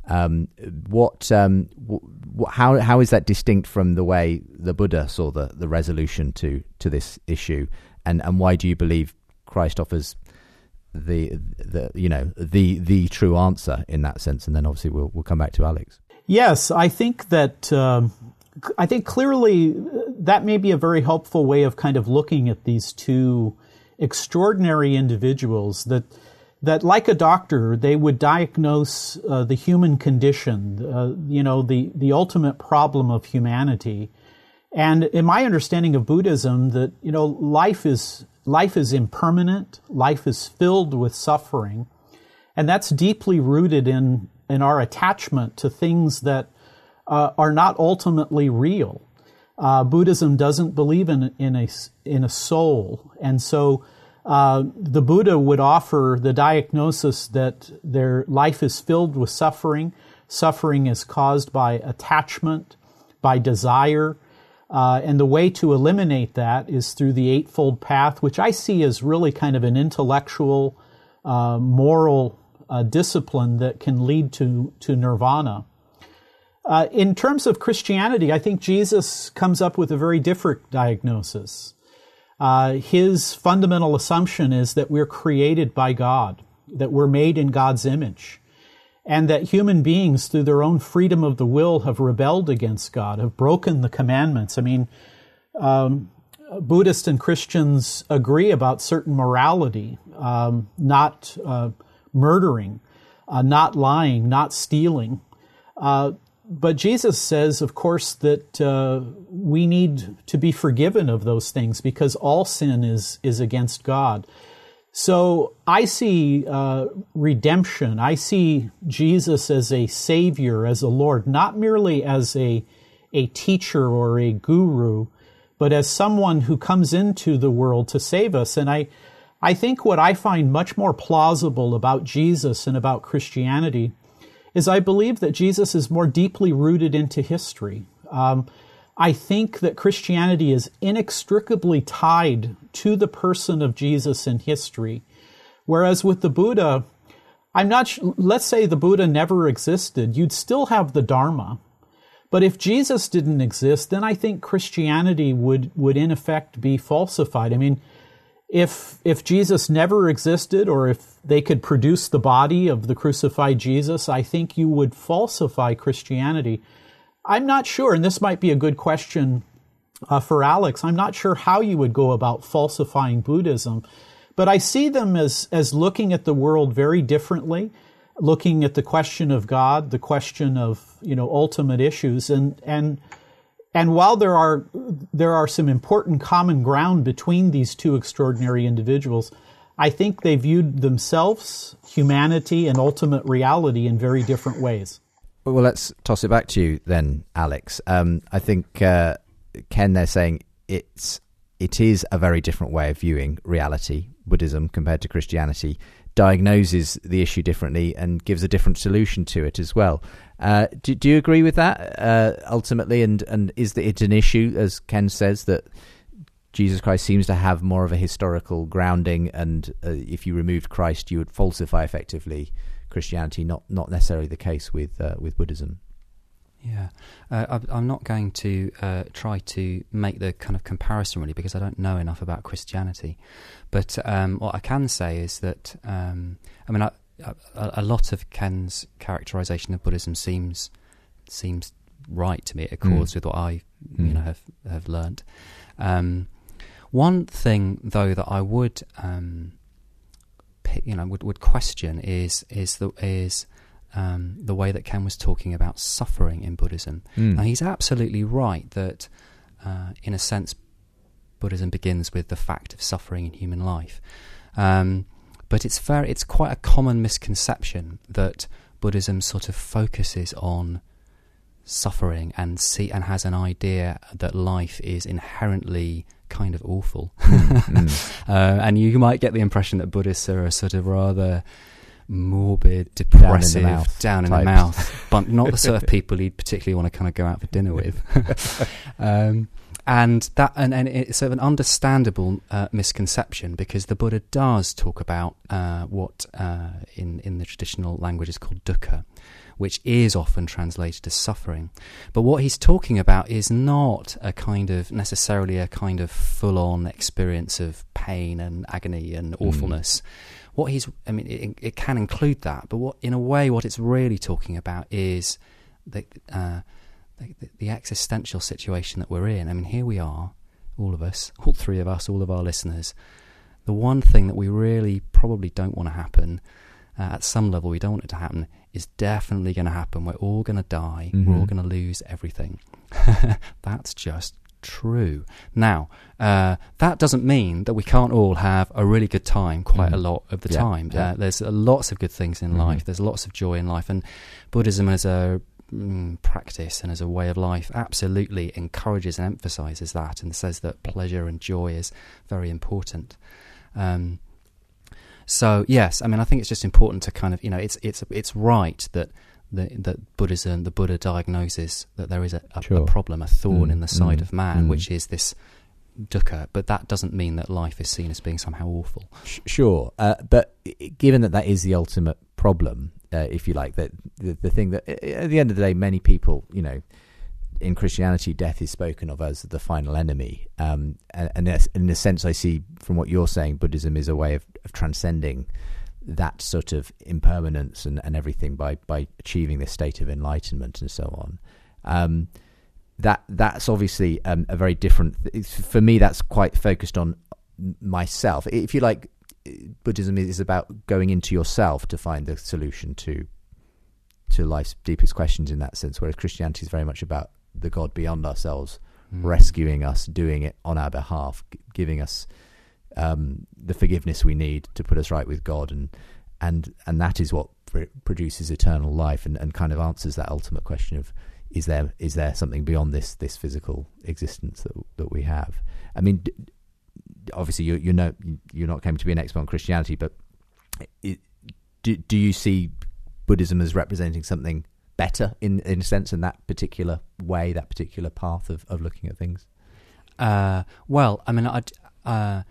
Um, what, um, wh- how how is that distinct from the way the Buddha saw the, the resolution to, to this issue, and, and why do you believe Christ offers the the you know the the true answer in that sense? And then obviously we'll we'll come back to Alex. Yes, I think that um, I think clearly that may be a very helpful way of kind of looking at these two extraordinary individuals that. That, like a doctor, they would diagnose uh, the human condition, uh, you know, the, the ultimate problem of humanity. And in my understanding of Buddhism, that, you know, life is life is impermanent, life is filled with suffering, and that's deeply rooted in, in our attachment to things that uh, are not ultimately real. Uh, Buddhism doesn't believe in, in, a, in a soul, and so Uh, the Buddha would offer the diagnosis that their life is filled with suffering. Suffering is caused by attachment, by desire, uh, and the way to eliminate that is through the Eightfold Path, which I see as really kind of an intellectual, uh, moral uh, discipline that can lead to, to nirvana. Uh, in terms of Christianity, I think Jesus comes up with a very different diagnosis. Uh, his fundamental assumption is that we're created by God, that we're made in God's image, and that human beings, through their own freedom of the will, have rebelled against God, have broken the commandments. I mean, um, Buddhists and Christians agree about certain morality, um, not uh, murdering, uh, not lying, not stealing. Uh, But Jesus says, of course, that uh, we need to be forgiven of those things because all sin is is against God. So I see uh, redemption. I see Jesus as a Savior, as a Lord, not merely as a a teacher or a guru, but as someone who comes into the world to save us. And I, I think what I find much more plausible about Jesus and about Christianity is I believe that Jesus is more deeply rooted into history. Um, I think that Christianity is inextricably tied to the person of Jesus in history, whereas with the Buddha, I'm not. Sh- let's say the Buddha never existed, you'd still have the Dharma. But if Jesus didn't exist, then I think Christianity would would in effect be falsified. I mean, If if Jesus never existed, or if they could produce the body of the crucified Jesus, I think you would falsify Christianity. I'm not sure, and this might be a good question uh, for Alex, I'm not sure how you would go about falsifying Buddhism, but I see them as, as looking at the world very differently, looking at the question of God, the question of, you know, ultimate issues, and and And while there are there are some important common ground between these two extraordinary individuals, I think they viewed themselves, humanity, and ultimate reality in very different ways. Well, let's toss it back to you then, Alex. Um, I think uh, Ken, they're saying it's it is a very different way of viewing reality, Buddhism compared to Christianity, diagnoses the issue differently and gives a different solution to it as well. Uh, do, do you agree with that uh, ultimately? And, and is that it an issue, as Ken says, that Jesus Christ seems to have more of a historical grounding, and uh, if you removed Christ, you would falsify effectively Christianity, not not necessarily the case with uh, with Buddhism? Yeah, uh, I'm not going to uh, try to make the kind of comparison really, because I don't know enough about Christianity. But um, what I can say is that, um, I mean, I, a, a lot of Ken's characterization of Buddhism seems seems right to me. It accords mm. with what I, you mm. know, have have learned. Um, one thing, though, that I would, um, you know, would, would question is is the is um, the way that Ken was talking about suffering in Buddhism. Mm. Now, he's absolutely right that, uh, in a sense, Buddhism begins with the fact of suffering in human life. Um, but it's very, it's quite a common misconception that Buddhism sort of focuses on suffering and see and has an idea that life is inherently kind of awful. mm. uh, and you might get the impression that Buddhists are a sort of rather morbid, depressive, down in the mouth, down in the mouth but not the sort of people you'd particularly want to kind of go out for dinner with. um, and that and, and it's sort of an understandable uh, misconception, because the Buddha does talk about uh, what uh, in, in the traditional language is called dukkha, which is often translated as suffering. But what he's talking about is not a kind of necessarily a kind of full-on experience of pain and agony and awfulness. Mm. What he's, I mean, it, it can include that, but what, in a way, what it's really talking about is the, uh, the the existential situation that we're in. I mean, here we are, all of us, all three of us, all of our listeners. The one thing that we really probably don't want to happen, uh, at some level we don't want it to happen, is definitely going to happen. We're all going to die. Mm-hmm. We're all going to lose everything. That's just true. Now, uh, that doesn't mean that we can't all have a really good time quite mm-hmm. a lot of the yeah, time. Yeah. Uh, there's uh, lots of good things in mm-hmm. life. There's lots of joy in life. And Buddhism as a mm, practice and as a way of life absolutely encourages and emphasizes that, and says that pleasure and joy is very important. Um, so, yes, I mean, I think it's just important to kind of, you know, it's it's it's right that the, that Buddhism, the Buddha diagnoses that there is a, a, sure. a problem, a thorn mm, in the side mm, of man, mm. which is this dukkha, but that doesn't mean that life is seen as being somehow awful. Sure, uh, but given that that is the ultimate problem, uh, if you like, that the, the thing that at the end of the day, many people, you know, in Christianity, death is spoken of as the final enemy, um, and, and in a sense, I see from what you're saying, Buddhism is a way of, of transcending that sort of impermanence and, and everything by by achieving this state of enlightenment and so on. Um, that that's obviously um, a very different. For me, that's quite focused on myself. If you like, Buddhism is about going into yourself to find the solution to to life's deepest questions in that sense, whereas Christianity is very much about the God beyond ourselves, mm. rescuing us, doing it on our behalf, g- giving us um, the forgiveness we need to put us right with God, and and and that is what pr- produces eternal life, and, and kind of answers that ultimate question of is there is there something beyond this this physical existence that that we have? I mean, d- obviously you you know you're not claiming to be an expert on Christianity, but it, do do you see Buddhism as representing something better in in a sense in that particular way, that particular path of, of looking at things? Uh, well, I mean, I uh,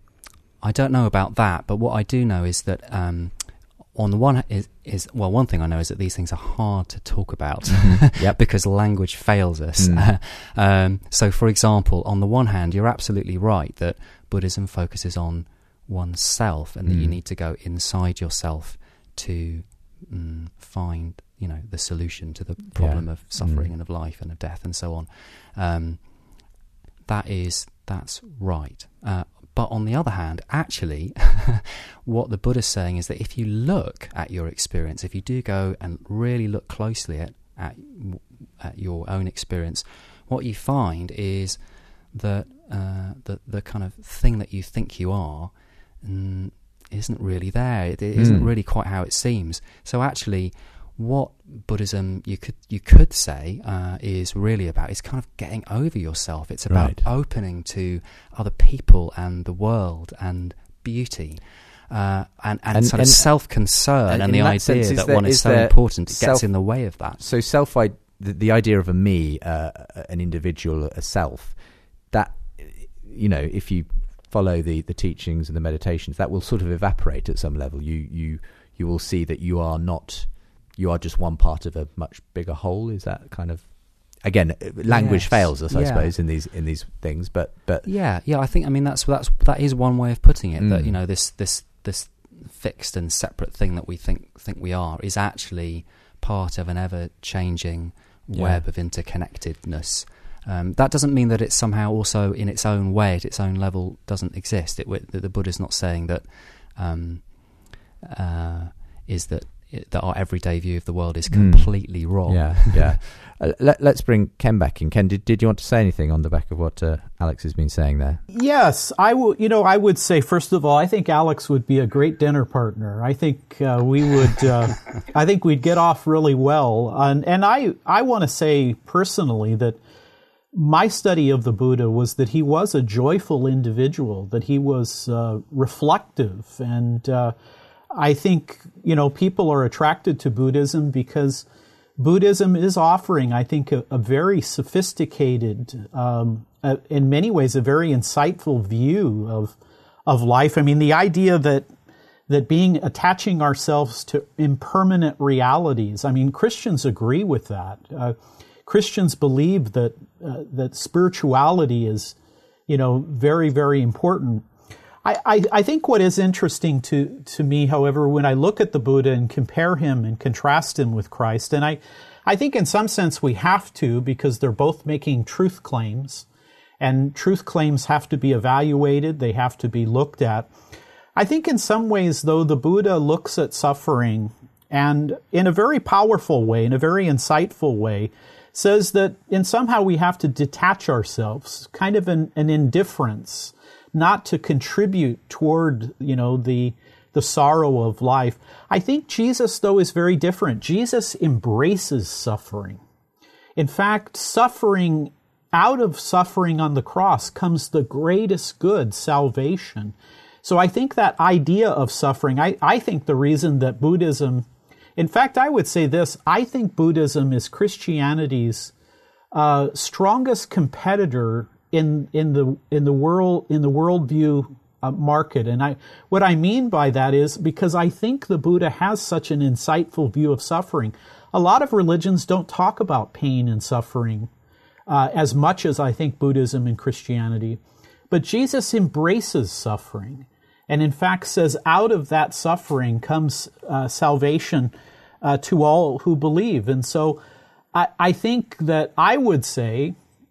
I don't know about that, but what I do know is that um, on the one is is well, one thing I know is that these things are hard to talk about, mm-hmm. yep. because language fails us. Mm. um, so, for example, on the one hand, you're absolutely right that Buddhism focuses on oneself, and mm. that you need to go inside yourself to mm, find, you know, the solution to the problem yeah. of suffering mm. and of life and of death and so on. Um, that is, that's right. Uh, but on the other hand, actually, what the Buddha's saying is that if you look at your experience, if you do go and really look closely at, at, at your own experience, what you find is that uh, the, the kind of thing that you think you are mm, isn't really there. It, it mm. isn't really quite how it seems. So actually, what Buddhism you could you could say uh, is really about is kind of getting over yourself. It's about right. opening to other people and the world and beauty, uh, and, and and sort of self-concern and, and the idea sense, that there, one is, is so important. It self, gets in the way of that. So self, I, the, the idea of a me, uh, an individual, a self, that, you know, if you follow the, the teachings and the meditations, that will sort of evaporate at some level. You you you will see that you are not. You are just one part of a much bigger whole. Is that kind of, again, language yes. fails us, I yeah. suppose, in these in these things. But but yeah, yeah, I think I mean that's that's that is one way of putting it. Mm. That, you know, this this this fixed and separate thing that we think think we are is actually part of an ever changing yeah. web of interconnectedness. Um, that doesn't mean that it's somehow also in its own way, at its own level, doesn't exist. It, the, the Buddha's not saying that um, uh, is that. that our everyday view of the world is completely mm. wrong. Yeah, yeah. uh, let, let's bring Ken back in. Ken, did, did you want to say anything on the back of what uh, Alex has been saying there? Yes, I will. You know, I would say, first of all, I think Alex would be a great dinner partner. I think uh, we would. Uh, I think we'd get off really well. And and I I want to say personally that my study of the Buddha was that he was a joyful individual, that he was uh, reflective, and uh, I think, you know, people are attracted to Buddhism because Buddhism is offering, I think, a, a very sophisticated, um, a, in many ways, a very insightful view of of life. I mean, the idea that that being attaching ourselves to impermanent realities. I mean, Christians agree with that. Uh, Christians believe that uh, that spirituality is, you know, very, very important. I, I, I think what is interesting to, to me, however, when I look at the Buddha and compare him and contrast him with Christ, and I, I think in some sense we have to, because they're both making truth claims, and truth claims have to be evaluated, they have to be looked at. I think in some ways, though, the Buddha looks at suffering and in a very powerful way, in a very insightful way, says that in somehow we have to detach ourselves, kind of an, an indifference, not to contribute toward, you know, the the sorrow of life. I think Jesus, though, is very different. Jesus embraces suffering. In fact, suffering, out of suffering on the cross comes the greatest good, salvation. So I think that idea of suffering, I, I think the reason that Buddhism, in fact, I would say this, I think Buddhism is Christianity's uh, strongest competitor in in the in the world in the worldview uh, market. And I what I mean by that is because I think the Buddha has such an insightful view of suffering. A lot of religions don't talk about pain and suffering uh, as much as I think Buddhism and Christianity. But Jesus embraces suffering. And in fact says out of that suffering comes uh, salvation uh, to all who believe. And so I, I think that I would say,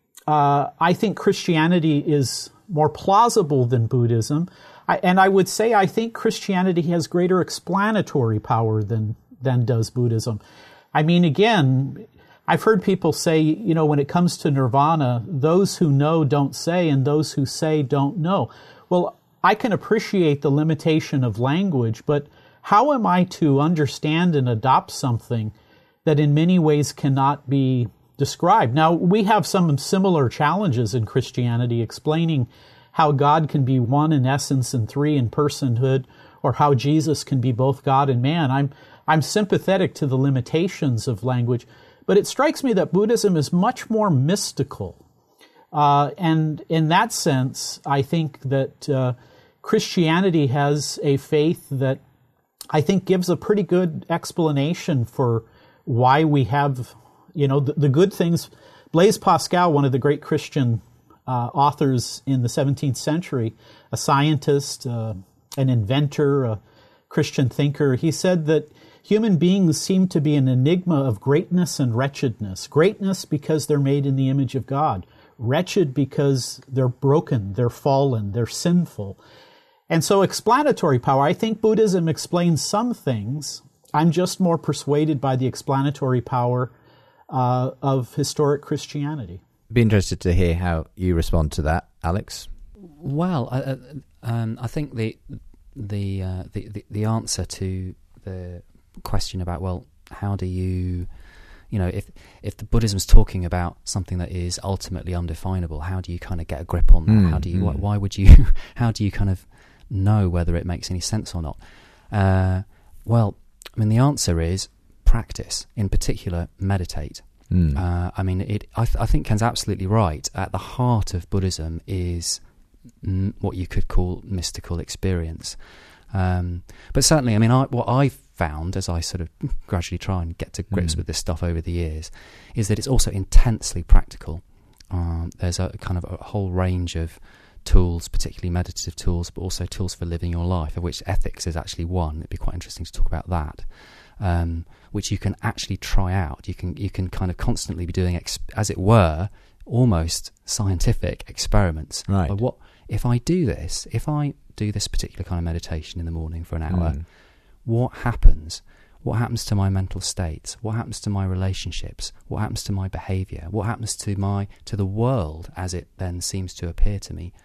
uh, I think Christianity is more plausible than Buddhism. I, and I would say I think Christianity has greater explanatory power than, than does Buddhism. I mean, again, I've heard people say, you know, when it comes to nirvana, those who know don't say, and those who say don't know. Well, I can appreciate the limitation of language, but how am I to understand and adopt something that in many ways cannot be described? Now, we have some similar challenges in Christianity explaining how God can be one in essence and three in personhood, or how Jesus can be both God and man. I'm I'm sympathetic to the limitations of language, but it strikes me that Buddhism is much more mystical. Uh, and in that sense, I think that uh, Christianity has a faith that I think gives a pretty good explanation for why we have, you know, the, the good things. Blaise Pascal, one of the great Christian uh, authors in the seventeenth century, a scientist, uh, an inventor, a Christian thinker, he said that human beings seem to be an enigma of greatness and wretchedness. Greatness because they're made in the image of God. Wretched because they're broken, they're fallen, they're sinful. And so explanatory power, I think Buddhism explains some things. I'm just more persuaded by the explanatory power uh, of historic Christianity. Be interested to hear how you respond to that, Alex. Well, I, um, I think the the, uh, the the the answer to the question about, well, how do you, you know, if if the Buddhism's talking about something that is ultimately undefinable, how do you kind of get a grip on that? Mm, how do you? Mm. Why, why would you? How do you kind of know whether it makes any sense or not? Uh, well, I mean, the answer is practice. In particular, meditate. Mm. Uh, I mean, it. I, th- I think Ken's absolutely right. At the heart of Buddhism is m- what you could call mystical experience. Um, but certainly, I mean, I, what I've found as I sort of gradually try and get to grips mm. with this stuff over the years is that it's also intensely practical. Um, there's a kind of a whole range of tools, particularly meditative tools, but also tools for living your life, of which ethics is actually one. It'd be quite interesting to talk about that, um, which you can actually try out. You can you can kind of constantly be doing, ex- as it were, almost scientific experiments. Right. Like, what if I do this? If I do this particular kind of meditation in the morning for an hour, mm. what happens? What happens to my mental states? What happens to my relationships? What happens to my behaviour? What happens to my to the world as it then seems to appear to me?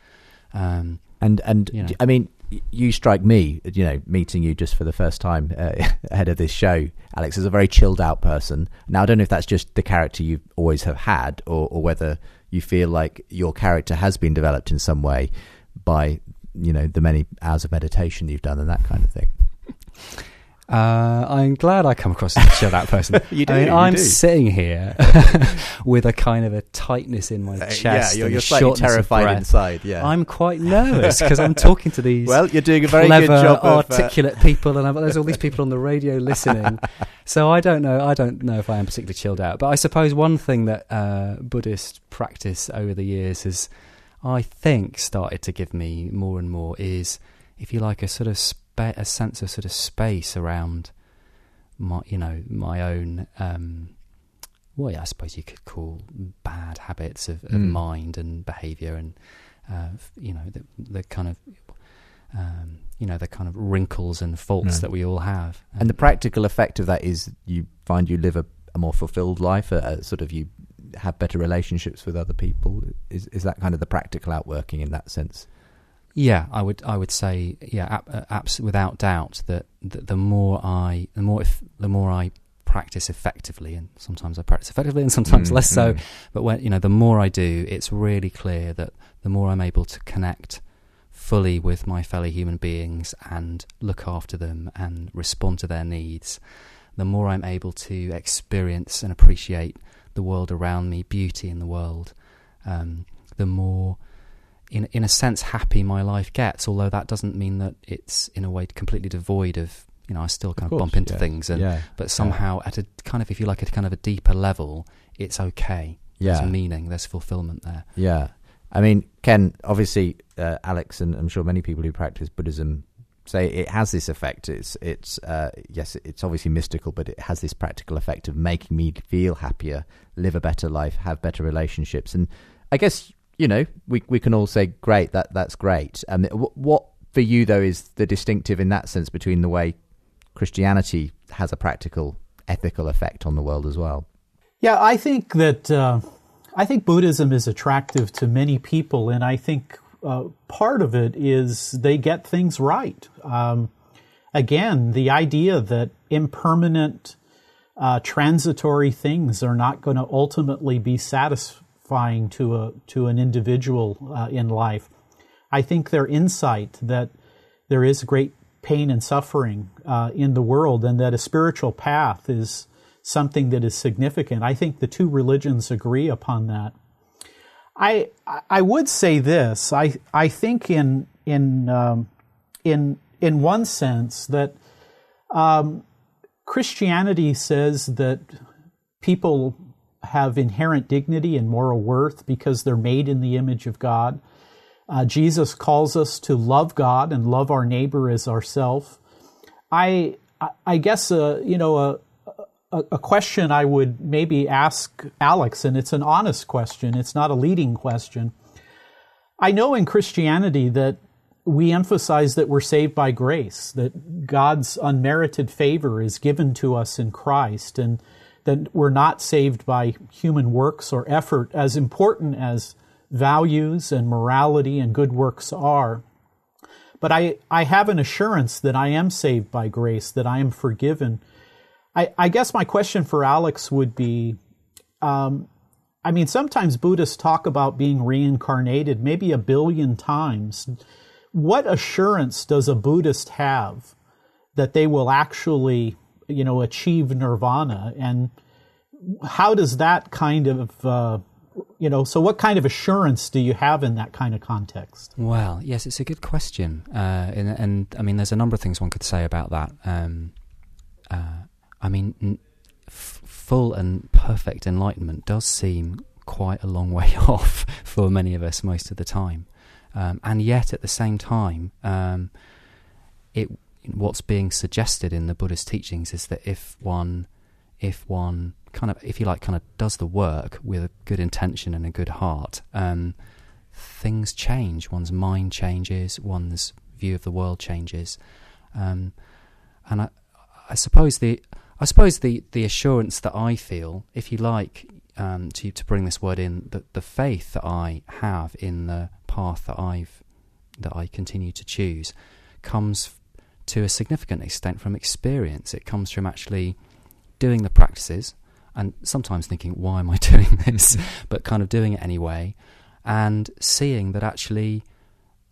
Um, and and you know. I mean, you strike me, you know, meeting you just for the first time uh, ahead of this show, Alex, as a very chilled out person. Now, I don't know if that's just the character you always have had, or, or whether you feel like your character has been developed in some way by, you know, the many hours of meditation you've done and that kind of thing. Uh, I'm glad I come across as a chilled out person. You do. I mean, you I'm do. sitting here with a kind of a tightness in my Uh, chest. yeah, you're, and you're a slightly shortness of terrified breath. inside. Yeah, I'm quite nervous because I'm talking to these well, you're doing a very clever, good job of uh, articulate people, and I'm, there's all these people on the radio listening. So I don't know. I don't know if I am particularly chilled out. But I suppose one thing that uh, Buddhist practice over the years has, I think, started to give me more and more is, if you like, a sort of spa- a sense of sort of space around my, you know, my own. Um, well, yeah, I suppose you could call bad habits of, of Mm. mind and behaviour, and uh, you know, the, the kind of. Um, you know, the kind of wrinkles and faults Yeah. that we all have. And the practical effect of that is you find you live a, a more fulfilled life, a, a sort of you have better relationships with other people. Is is that kind of the practical outworking in that sense? Yeah, I would I would say yeah, ab- abs- without doubt that, that the more I the more if, the more I practice effectively, and sometimes I practice effectively and sometimes Mm, less so, mm. but when you know the more I do, it's really clear that the more I'm able to connect fully with my fellow human beings and look after them and respond to their needs, the more I'm able to experience and appreciate the world around me, beauty in the world, um, the more, in in a sense, happy my life gets. Although that doesn't mean that it's in a way completely devoid of, you know, I still kind of, course, bump into yeah. things, and Yeah, but somehow at a kind of, if you like, at a kind of a deeper level, it's okay. Yeah. There's meaning, there's fulfillment there. Yeah. I mean, Ken, obviously, uh, Alex, and I'm sure many people who practice Buddhism say it has this effect. It's, it's uh, yes, it's obviously mystical, but it has this practical effect of making me feel happier, live a better life, have better relationships. And I guess, you know, we we can all say, great, that that's great. Um, w- what for you, though, is the distinctive in that sense between the way Christianity has a practical, ethical effect on the world as well? Yeah, I think that uh, I think Buddhism is attractive to many people, and I think uh, part of it is they get things right. Um, again, the idea that impermanent, uh, transitory things are not going to ultimately be satisfying to a to an individual uh, in life. I think their insight that there is great pain and suffering uh, in the world, and that a spiritual path is something that is significant. I think the two religions agree upon that. I I would say this. I I think in in um, in in one sense that um, Christianity says that people have inherent dignity and moral worth because they're made in the image of God. Uh, Jesus calls us to love God and love our neighbor as ourself. I I guess uh, you know a. A question I would maybe ask Alex, and it's an honest question, it's not a leading question. I know in Christianity that we emphasize that we're saved by grace, that God's unmerited favor is given to us in Christ, and that we're not saved by human works or effort, as important as values and morality and good works are. But I, I have an assurance that I am saved by grace, that I am forgiven. I, I guess my question for Alex would be, um, I mean, sometimes Buddhists talk about being reincarnated maybe a billion times. What assurance does a Buddhist have that they will actually, you know, achieve nirvana? And how does that kind of, uh, you know, so what kind of assurance do you have in that kind of context? Well, yes, it's a good question. Uh, and, and, I mean, there's a number of things one could say about that. Um, uh, I mean, n- f- full and perfect enlightenment does seem quite a long way off for many of us most of the time. Um, and yet, at the same time, um, it what's being suggested in the Buddhist teachings is that if one, if one kind of, if you like, kind of does the work with a good intention and a good heart, um, things change. One's mind changes, one's view of the world changes, um, and I, I suppose the. I suppose the, the assurance that I feel, if you like, um, to to bring this word in, the, the faith that I have in the path that I've that I continue to choose, comes to a significant extent from experience. It comes from actually doing the practices, and sometimes thinking, why am I doing this? But kind of doing it anyway, and seeing that actually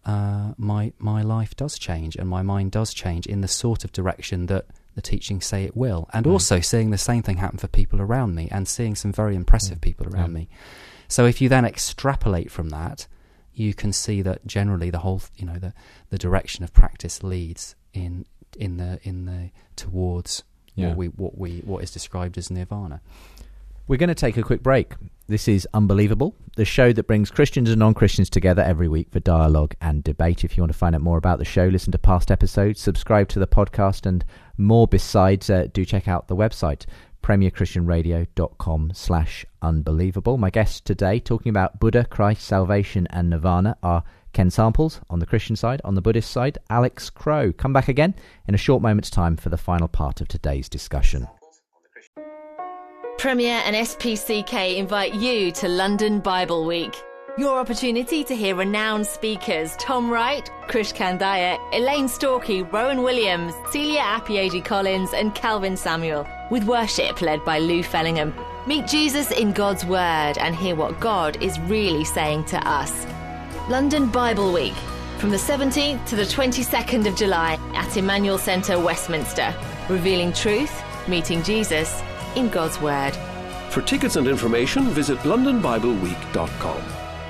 uh, my my life does change and my mind does change in the sort of direction that the teachings say it will. And mm. also seeing the same thing happen for people around me and seeing some very impressive mm. people around yeah. me. So if you then extrapolate from that, you can see that generally the whole, you know, the, the direction of practice leads in in the in the towards yeah. what we what we what is described as nirvana. We're going to take a quick break. This is Unbelievable, the show that brings Christians and non-Christians together every week for dialogue and debate. If you want to find out more about the show, listen to past episodes, subscribe to the podcast, and more besides, uh, do check out the website, premierchristianradio.com slash unbelievable. My guests today, talking about Buddha, Christ, salvation, and nirvana, are Ken Samples on the Christian side, on the Buddhist side, Alex Crow. Come back again in a short moment's time for the final part of today's discussion. Premier and S P C K invite you to London Bible Week. Your opportunity to hear renowned speakers Tom Wright, Krish Kandaya, Elaine Storkey, Rowan Williams, Celia Appiagy-Collins and Calvin Samuel, with worship led by Lou Fellingham. Meet Jesus in God's Word and hear what God is really saying to us. London Bible Week, from the seventeenth to the twenty-second of July at Emmanuel Centre, Westminster. Revealing truth, meeting Jesus in God's Word. For tickets and information, visit london bible week dot com.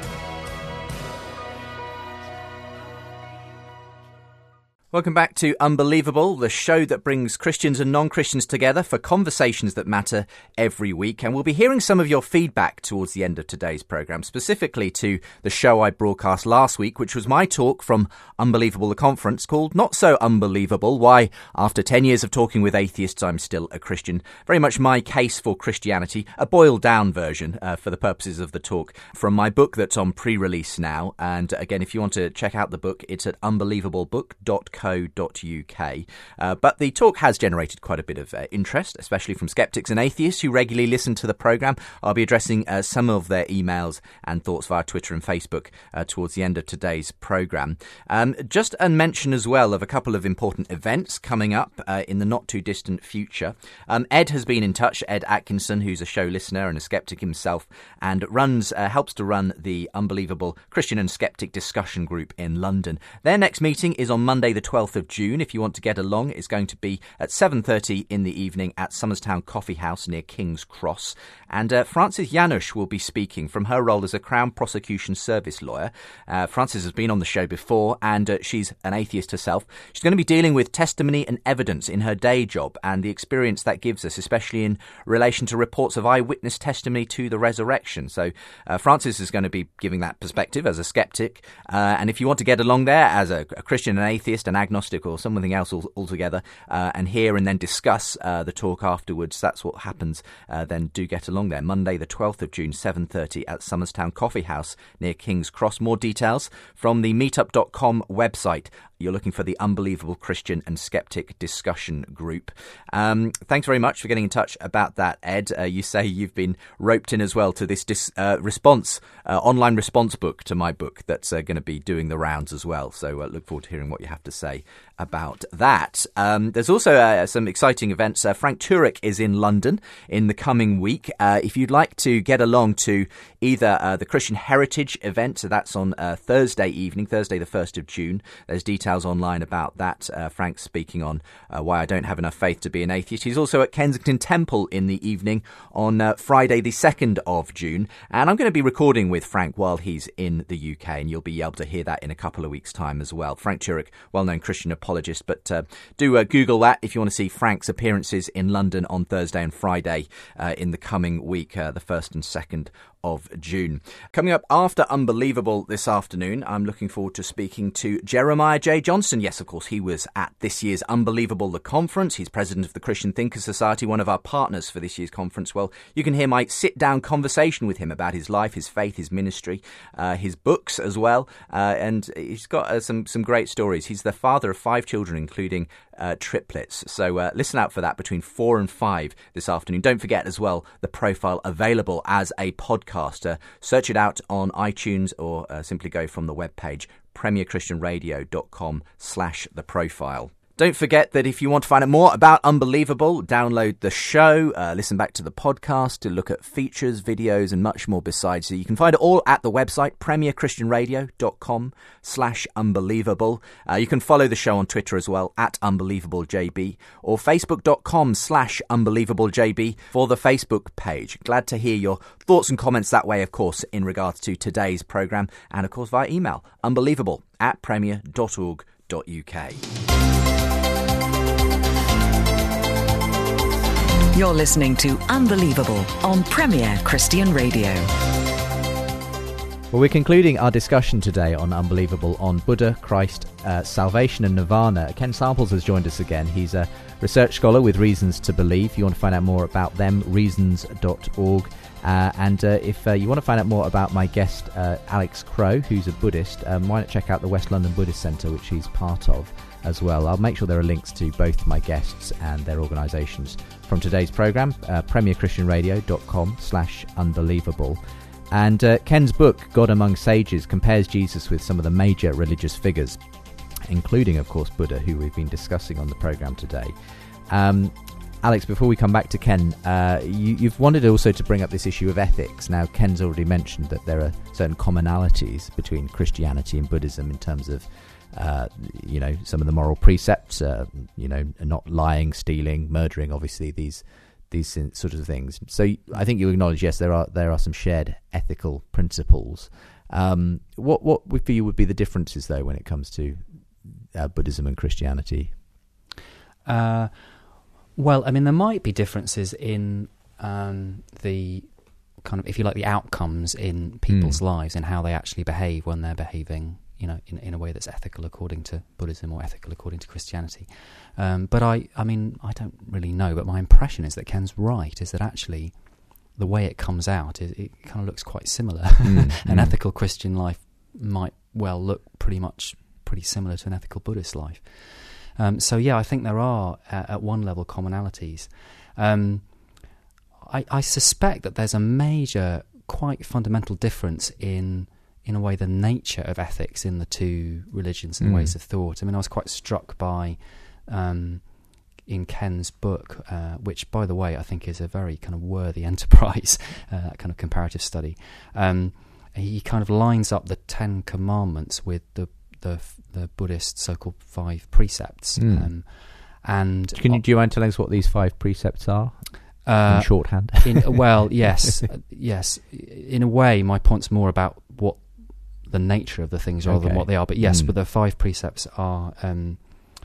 Welcome back to Unbelievable, the show that brings Christians and non-Christians together for conversations that matter every week. And we'll be hearing some of your feedback towards the end of today's programme, specifically to the show I broadcast last week, which was my talk from Unbelievable, the conference, called Not So Unbelievable, Why, After ten years of Talking with Atheists, I'm Still a Christian. Very much my case for Christianity, a boiled-down version uh, for the purposes of the talk from my book that's on pre-release now. And again, if you want to check out the book, it's at unbelievable book dot co dot uk. Uh, but the talk has generated quite a bit of uh, interest, especially from skeptics and atheists who regularly listen to the programme. I'll be addressing uh, some of their emails and thoughts via Twitter and Facebook uh, towards the end of today's programme. Um, just a mention as well of a couple of important events coming up uh, in the not-too-distant future. Um, Ed has been in touch, Ed Atkinson, who's a show listener and a skeptic himself, and runs uh, helps to run the Unbelievable Christian and Skeptic discussion group in London. Their next meeting is on Monday the twelfth of June. If you want to get along, it's going to be at seven thirty in the evening at Somerstown Coffee House near King's Cross. And uh, Frances Janusz will be speaking from her role as a Crown Prosecution Service lawyer. Uh, Frances has been on the show before, and uh, she's an atheist herself. She's going to be dealing with testimony and evidence in her day job and the experience that gives us, especially in relation to reports of eyewitness testimony to the resurrection. So uh, Frances is going to be giving that perspective as a skeptic. Uh, and if you want to get along there as a, a Christian and atheist, an agnostic or something else all, altogether, uh, and hear and then discuss uh, the talk afterwards, that's what happens, uh, then do get along there. Monday the twelfth of June, seven thirty at Somerstown Coffee House near King's Cross. More details from the meetup dot com website. You're looking for the Unbelievable Christian and Skeptic discussion group. Um, thanks very much for getting in touch about that, Ed. Uh, you say you've been roped in as well to this dis- uh, response, uh, online response book to my book that's uh, going to be doing the rounds as well. So uh, look forward to hearing what you have to say about that. Um, there's also uh, some exciting events. Uh, Frank Turek is in London in the coming week. Uh, if you'd like to get along to either uh, the Christian Heritage event, so that's on uh, Thursday evening, Thursday the first of June. There's details online about that. Uh, Frank's speaking on uh, why I don't have enough faith to be an atheist. He's also at Kensington Temple in the evening on uh, Friday the second of June. And I'm going to be recording with Frank while he's in the U K, and you'll be able to hear that in a couple of weeks' time as well. Frank Turek, well-known Christian apologist, but uh, do uh, Google that if you want to see Frank's appearances in London on Thursday and Friday uh, in the coming week, uh, the first and second of June. Coming up after Unbelievable this afternoon, I'm looking forward to speaking to Jeremiah J. Johnson. Yes, of course, he was at this year's Unbelievable, the conference. He's president of the Christian Thinkers Society, one of our partners for this year's conference. Well, you can hear my sit-down conversation with him about his life, his faith, his ministry, uh, his books as well. Uh, and he's got uh, some, some great stories. He's the father of five children, including uh, triplets. So uh, listen out for that between four and five this afternoon. Don't forget as well, the profile available as a podcast. Uh, search it out on iTunes or uh, simply go from the webpage premierchristianradio dot com slash the profile. Don't forget that if you want to find out more about Unbelievable, download the show, uh, listen back to the podcast, to look at features, videos, and much more besides. So you can find it all at the website, premierchristianradio.com slash unbelievable. Uh, you can follow the show on Twitter as well, at unbelievablejb, or facebook.com slash unbelievablejb for the Facebook page. Glad to hear your thoughts and comments that way, of course, in regards to today's programme, and of course via email, unbelievable at premier dot org dot uk. You're listening to Unbelievable on Premier Christian Radio. Well, we're concluding our discussion today on Unbelievable on Buddha, Christ, uh, Salvation and Nirvana. Ken Samples has joined us again. He's a research scholar with Reasons to Believe. If you want to find out more about them, reasons dot org. Uh, and uh, if uh, you want to find out more about my guest, uh, Alex Crowe, who's a Buddhist, um, why not check out the West London Buddhist Centre, which he's part of as well. I'll make sure there are links to both my guests and their organisations from today's programme, uh, premierchristianradio.com slash unbelievable. And uh, Ken's book, God Among Sages, compares Jesus with some of the major religious figures, including, of course, Buddha, who we've been discussing on the programme today. Um, Alex, before we come back to Ken, uh, you, you've wanted also to bring up this issue of ethics. Now, Ken's already mentioned that there are certain commonalities between Christianity and Buddhism in terms of, uh, you know, some of the moral precepts, uh, you know, not lying, stealing, murdering, obviously, these these sort of things. So I think you acknowledge, yes, there are there are some shared ethical principles. Um, what, what for you would be the differences, though, when it comes to uh, Buddhism and Christianity? Uh Well, I mean, there might be differences in um, the kind of, if you like, the outcomes in people's mm. lives and how they actually behave when they're behaving, you know, in, in a way that's ethical according to Buddhism or ethical according to Christianity. Um, but I, I mean, I don't really know, but my impression is that Ken's right, is that actually the way it comes out, is, it kind of looks quite similar. Mm. An mm. ethical Christian life might well look pretty much pretty similar to an ethical Buddhist life. Um, so, yeah, I think there are, uh, at one level, commonalities. Um, I, I suspect that there's a major, quite fundamental difference in, in a way, the nature of ethics in the two religions and mm. ways of thought. I mean, I was quite struck by, um, in Ken's book, uh, which, by the way, I think is a very kind of worthy enterprise, uh, kind of comparative study. Um, he kind of lines up the Ten Commandments with the the the Buddhist so-called five precepts. Mm. Um, and Can you, do you mind telling us what these five precepts are? Uh, in shorthand. in, well, yes. uh, yes. In a way, my point's more about what the nature of the things rather okay. than what they are. But yes, mm. but the five precepts are um,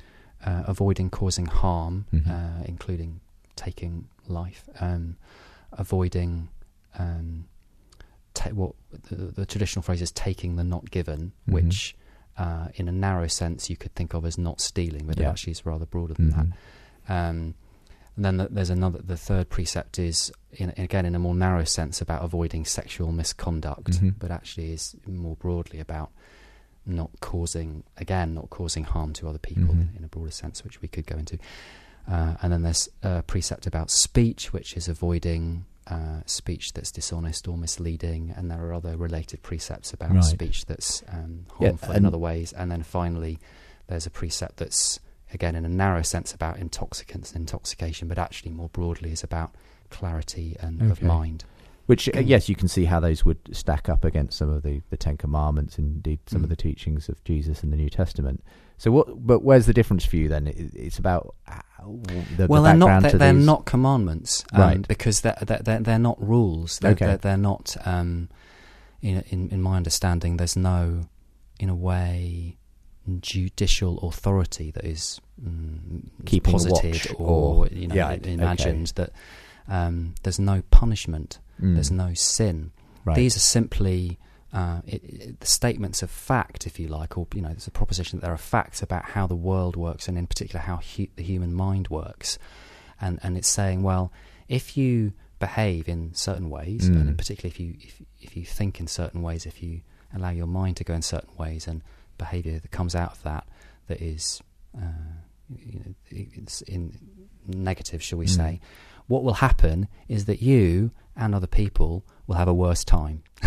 uh, avoiding causing harm, mm-hmm. uh, including taking life, um, avoiding... Um, ta- what the, the traditional phrase is taking the not given, mm-hmm. which... Uh, in a narrow sense, you could think of as not stealing, but yeah. it actually is rather broader than mm-hmm. that. Um, and then the, there's another. The third precept is, in, again, in a more narrow sense, about avoiding sexual misconduct, mm-hmm. but actually is more broadly about not causing, again, not causing harm to other people mm-hmm. in a broader sense, which we could go into. Uh, and then there's a precept about speech, which is avoiding uh, speech that's dishonest or misleading, and there are other related precepts about right. speech that's um, harmful yeah, in other ways. And then finally, there's a precept that's, again, in a narrow sense about intoxicants and intoxication, but actually more broadly is about clarity and okay. of mind. Which, uh, yes, you can see how those would stack up against some of the, the Ten Commandments, and indeed some mm. of the teachings of Jesus in the New Testament. So, what? But where's the difference for you then? It, it's about the, well, the they're not. They're, to they're these... not commandments, um, right? Because they're they're, they're not rules. They're, okay. they're, they're not. Um, in, in in my understanding, there's no, in a way, judicial authority that is um, keeping posited watch or, or you know yeah, imagined okay. that um, there's no punishment. Mm. There's no sin. Right. These are simply uh, it, it, the statements of fact, if you like, or you know, there's a proposition that there are facts about how the world works, and in particular how hu- the human mind works. And and it's saying, well, if you behave in certain ways, mm. and in particular if you if if you think in certain ways, if you allow your mind to go in certain ways, and behaviour that comes out of that that is uh, you know, it's in negative, shall we mm. say, what will happen is that you and other people will have a worse time.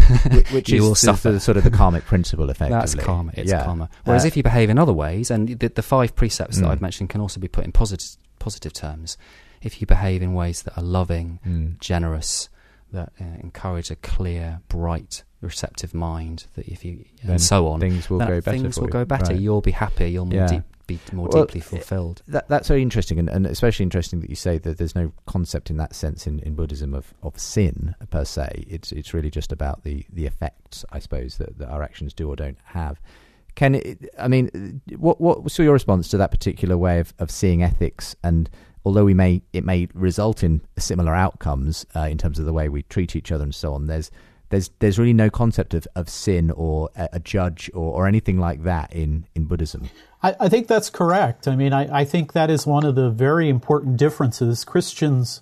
which you is will the, suffer. the, sort of the karmic principle, effectively. That's karma. It's yeah. karma. Whereas uh, if you behave in other ways, and the, the five precepts that mm. I've mentioned can also be put in positive positive terms. If you behave in ways that are loving, mm. generous, that uh, encourage a clear, bright, receptive mind, that if you then and so on, things will go better. Things for will you. go better. Right. You'll be happier. You'll more Yeah. deep, be more Well, deeply fulfilled. That, that's very interesting, and, and especially interesting that you say that there's no concept in that sense in, in Buddhism of, of sin per se. It's it's really just about the, the effects, I suppose, that, that our actions do or don't have. Can it, I mean, what what was your response to that particular way of, of seeing ethics? And although we may it may result in similar outcomes uh, in terms of the way we treat each other and so on, there's There's there's really no concept of, of sin or a, a judge or, or anything like that in, in Buddhism. I, I think that's correct. I mean, I, I think that is one of the very important differences. Christians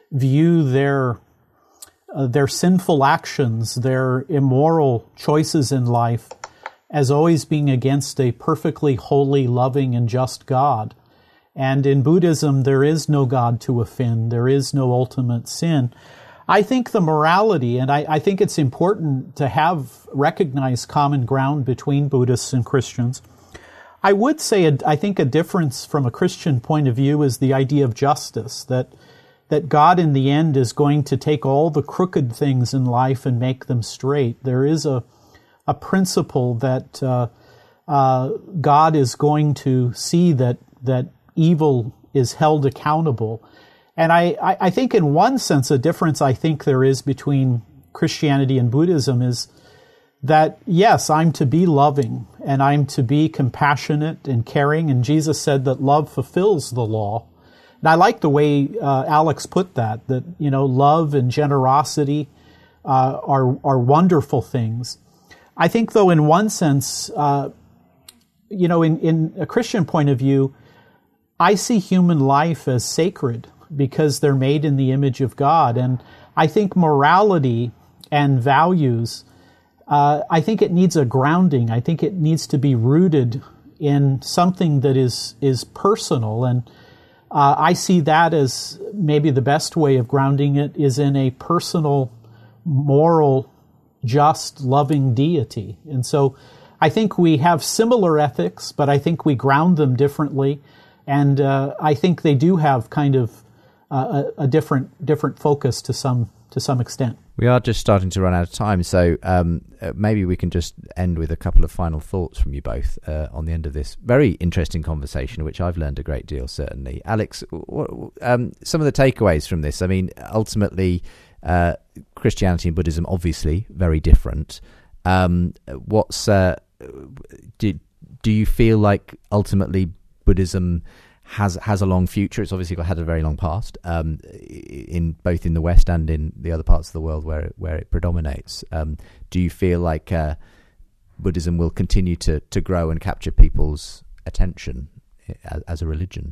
view their uh, their sinful actions, their immoral choices in life, as always being against a perfectly holy, loving, and just God. And in Buddhism, there is no God to offend. There is no ultimate sin. I think the morality, and I, I think it's important to have recognized common ground between Buddhists and Christians. I would say, a, I think a difference from a Christian point of view is the idea of justice, that that God in the end is going to take all the crooked things in life and make them straight. There is a, a principle that uh, uh, God is going to see that, that evil is held accountable. And I, I think in one sense, a difference I think there is between Christianity and Buddhism is that, yes, I'm to be loving and I'm to be compassionate and caring. And Jesus said that love fulfills the law. And I like the way uh, Alex put that, that, you know, love and generosity uh, are, are wonderful things. I think, though, in one sense, uh, you know, in, in a Christian point of view, I see human life as sacred, because they're made in the image of God. And I think morality and values, uh, I think it needs a grounding. I think it needs to be rooted in something that is is personal. And uh, I see that as maybe the best way of grounding it is in a personal, moral, just, loving deity. And so I think we have similar ethics, but I think we ground them differently. And uh, I think they do have kind of Uh, a, a different different focus to some to some extent. We are just starting to run out of time, so um, uh, maybe we can just end with a couple of final thoughts from you both uh, on the end of this very interesting conversation, which I've learned a great deal, certainly. Alex, what, um, some of the takeaways from this? I mean, ultimately, uh, Christianity and Buddhism, obviously, very different. Um, what's uh, do, do you feel like ultimately Buddhism has has a long future? It's obviously got, had a very long past, um, in both in the West and in the other parts of the world where where it predominates. Um, do you feel like uh, Buddhism will continue to, to grow and capture people's attention as, as a religion?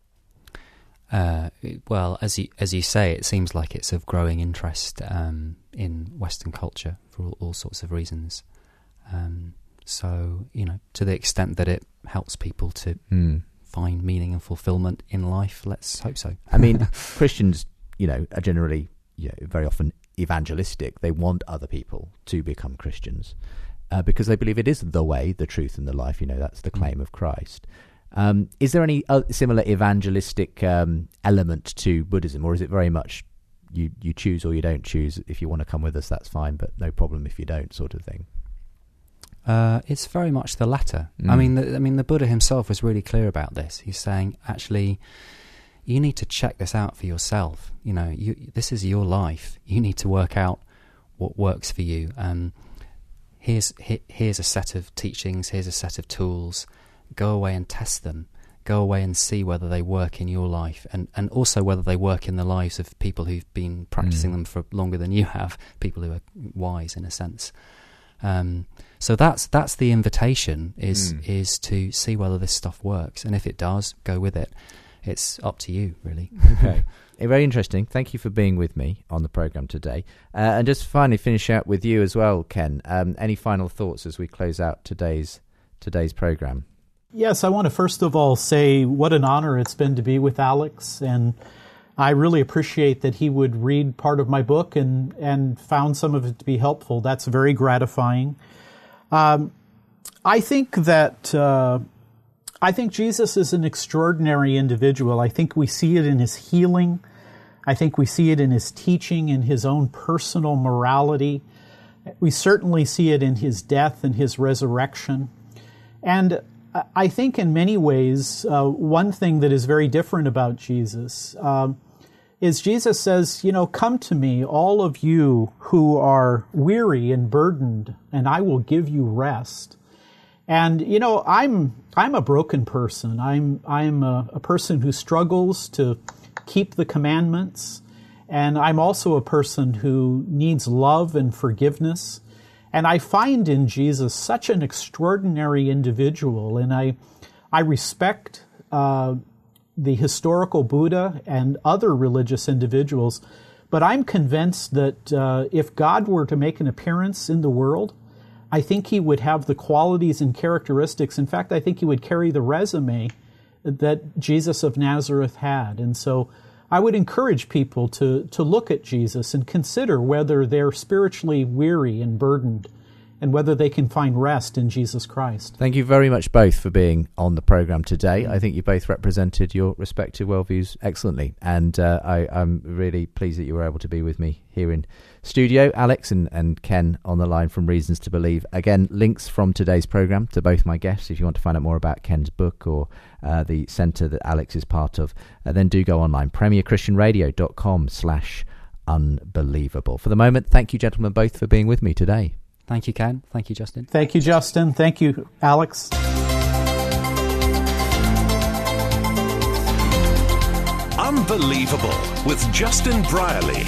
Uh, well, as you as you say, it seems like it's of growing interest um, in Western culture for all, all sorts of reasons. Um, so, you know, to the extent that it helps people to Mm. find meaning and fulfillment in life, let's hope so. I mean, Christians, you know, are generally, you know, very often evangelistic. They want other people to become Christians uh, because they believe it is the way, the truth, and the life. You know, that's the claim mm. of Christ. Um, is there any uh, similar evangelistic um, element to Buddhism, or is it very much you, you choose or you don't choose? If you want to come with us, that's fine, but no problem if you don't, sort of thing? Uh, it's very much the latter. Mm. I mean, the, I mean, the Buddha himself was really clear about this. He's saying, actually, you need to check this out for yourself. You know, you, this is your life. You need to work out what works for you. Um, here's he, here's a set of teachings. Here's a set of tools. Go away and test them. Go away and see whether they work in your life, and, and also whether they work in the lives of people who've been practicing mm. them for longer than you have. People who are wise, in a sense. Um, so that's that's the invitation is mm. is to see whether this stuff works, and if it does, go with it. It's up to you, really. Okay, very interesting. Thank you for being with me on the program today, uh, and just finally finish out with you as well, Ken. Um, any final thoughts as we close out today's today's program? Yes, I want to first of all say what an honor it's been to be with Alex, and I really appreciate that he would read part of my book and, and found some of it to be helpful. That's very gratifying. Um, I think that uh, I think Jesus is an extraordinary individual. I think we see it in his healing. I think we see it in his teaching, in his own personal morality. We certainly see it in his death and his resurrection. And I think in many ways, uh, one thing that is very different about Jesus um, is Jesus says, you know, come to me, all of you who are weary and burdened, and I will give you rest. And, you know, I'm I'm a broken person. I'm I'm a, a person who struggles to keep the commandments. And I'm also a person who needs love and forgiveness. And I find in Jesus such an extraordinary individual. And I I respect uh, the historical Buddha and other religious individuals. But I'm convinced that uh, if God were to make an appearance in the world, I think he would have the qualities and characteristics. In fact, I think he would carry the resume that Jesus of Nazareth had. And so I would encourage people to, to look at Jesus and consider whether they're spiritually weary and burdened and whether they can find rest in Jesus Christ. Thank you very much both for being on the programme today. I think you both represented your respective worldviews excellently, and uh, I, I'm really pleased that you were able to be with me here in studio. Alex and, and Ken on the line from Reasons to Believe. Again, links from today's programme to both my guests if you want to find out more about Ken's book or uh, the centre that Alex is part of. Uh, then do go online, premier christian radio dot com slash unbelievable. For the moment, thank you gentlemen both for being with me today. Thank you, Ken. Thank you, Justin. Thank you, Justin. Thank you, Alex. Unbelievable with Justin Brierley.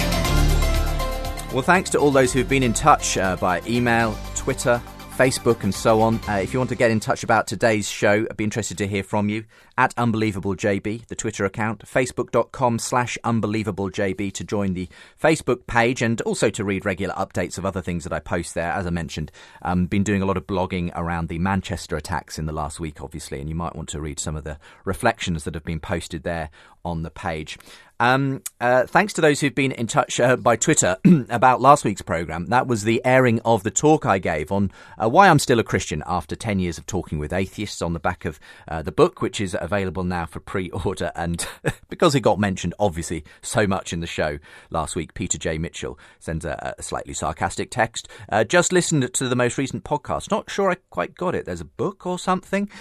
Well, thanks to all those who've been in touch uh, via email, Twitter, Facebook and so on. Uh, if you want to get in touch about today's show, I'd be interested to hear from you. At UnbelievableJB, the Twitter account, facebook.com slash UnbelievableJB to join the Facebook page and also to read regular updates of other things that I post there. As I mentioned, I've um, been doing a lot of blogging around the Manchester attacks in the last week, obviously, and you might want to read some of the reflections that have been posted there on the page. Um, uh, thanks to those who've been in touch uh, by Twitter about last week's programme. That was the airing of the talk I gave on uh, why I'm still a Christian after ten years of talking with atheists on the back of uh, the book, which is available now for pre-order. And because it got mentioned, obviously, so much in the show last week, Peter J. Mitchell sends a, a slightly sarcastic text. Uh, just listened to the most recent podcast. Not sure I quite got it. There's a book or something.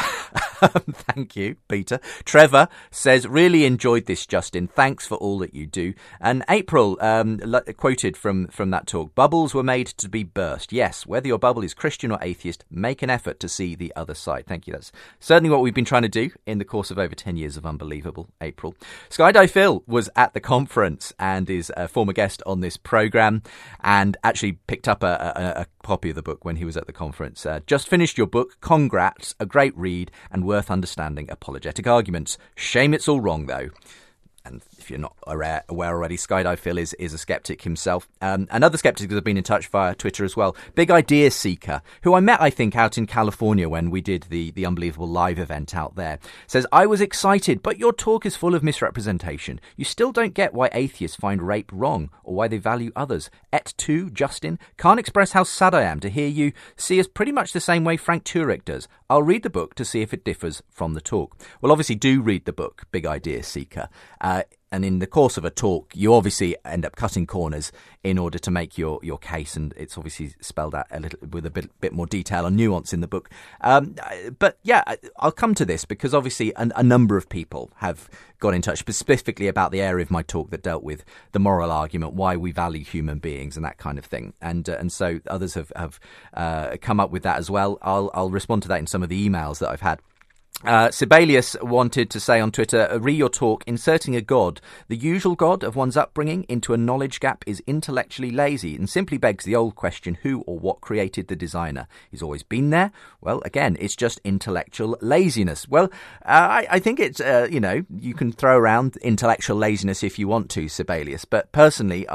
Thank you, Peter. Trevor says, really enjoyed this, Justin. Thanks for all that you do. And April um, l- quoted from, from that talk, bubbles were made to be burst. Yes, whether your bubble is Christian or atheist, make an effort to see the other side. Thank you. That's certainly what we've been trying to do in the course of over ten years of Unbelievable, April. Skydive Phil was at the conference and is a former guest on this programme and actually picked up a, a, a copy of the book when he was at the conference. Uh, just finished your book. Congrats. A great read and worth understanding apologetic arguments. Shame it's all wrong, though. And if you're not aware already, Skydive Phil is, is a skeptic himself. Um, and other skeptics have been in touch via Twitter as well. Big Idea Seeker, who I met, I think, out in California when we did the, the Unbelievable live event out there, says, I was excited, but your talk is full of misrepresentation. You still don't get why atheists find rape wrong or why they value others. Et tu, Justin, can't express how sad I am to hear you see us pretty much the same way Frank Turek does. I'll read the book to see if it differs from the talk. Well, obviously, do read the book, Big Idea Seeker. Uh, and in the course of a talk, you obviously end up cutting corners in order to make your, your case. And it's obviously spelled out a little with a bit, bit more detail and nuance in the book. Um, but yeah, I'll come to this because obviously a, a number of people have got in touch specifically about the area of my talk that dealt with the moral argument, why we value human beings and that kind of thing. And uh, and so others have, have uh, come up with that as well. I'll, I'll respond to that in some of the emails that I've had. Uh, Sibelius wanted to say on Twitter, re your talk, inserting a god, the usual god of one's upbringing, into a knowledge gap is intellectually lazy and simply begs the old question, who or what created the designer? He's always been there. Well, again, it's just intellectual laziness. Well, uh, I, I think it's, uh, you know, you can throw around intellectual laziness if you want to, Sibelius, but personally, I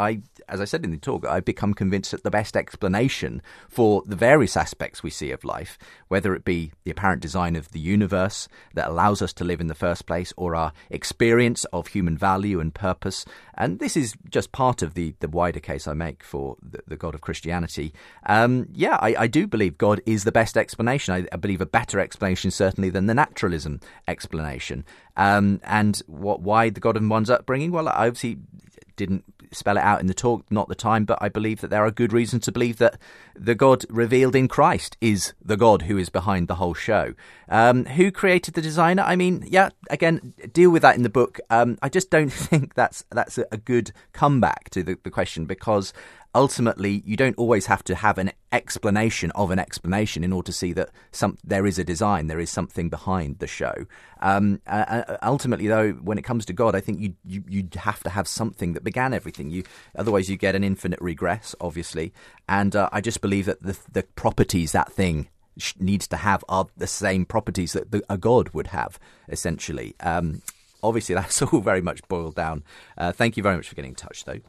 as I said in the talk, I've become convinced that the best explanation for the various aspects we see of life, whether it be the apparent design of the universe that allows us to live in the first place, or our experience of human value and purpose, and this is just part of the, the wider case I make for the, the God of Christianity. Um, yeah, I, I do believe God is the best explanation. I, I believe a better explanation certainly than the naturalism explanation. Um, and what why the God of one's upbringing? Well, I obviously didn't spell it out in the talk, not the time, but I believe that there are good reasons to believe that the God revealed in Christ is the God who is behind the whole show. Um, who created the designer? I mean, yeah, again, deal with that in the book. Um, I just don't think that's that's a, a good comeback to the, the question, because ultimately you don't always have to have an explanation of an explanation in order to see that some there is a design, there is something behind the show. Um, uh, ultimately, though, when it comes to God, I think you you you have to have something that began everything. You otherwise you get an infinite regress, obviously. And uh, I just believe that the the properties that thing needs to have are the same properties that the, a God would have, essentially. Um, obviously, that's all very much boiled down. Uh, thank you very much for getting in touch, though.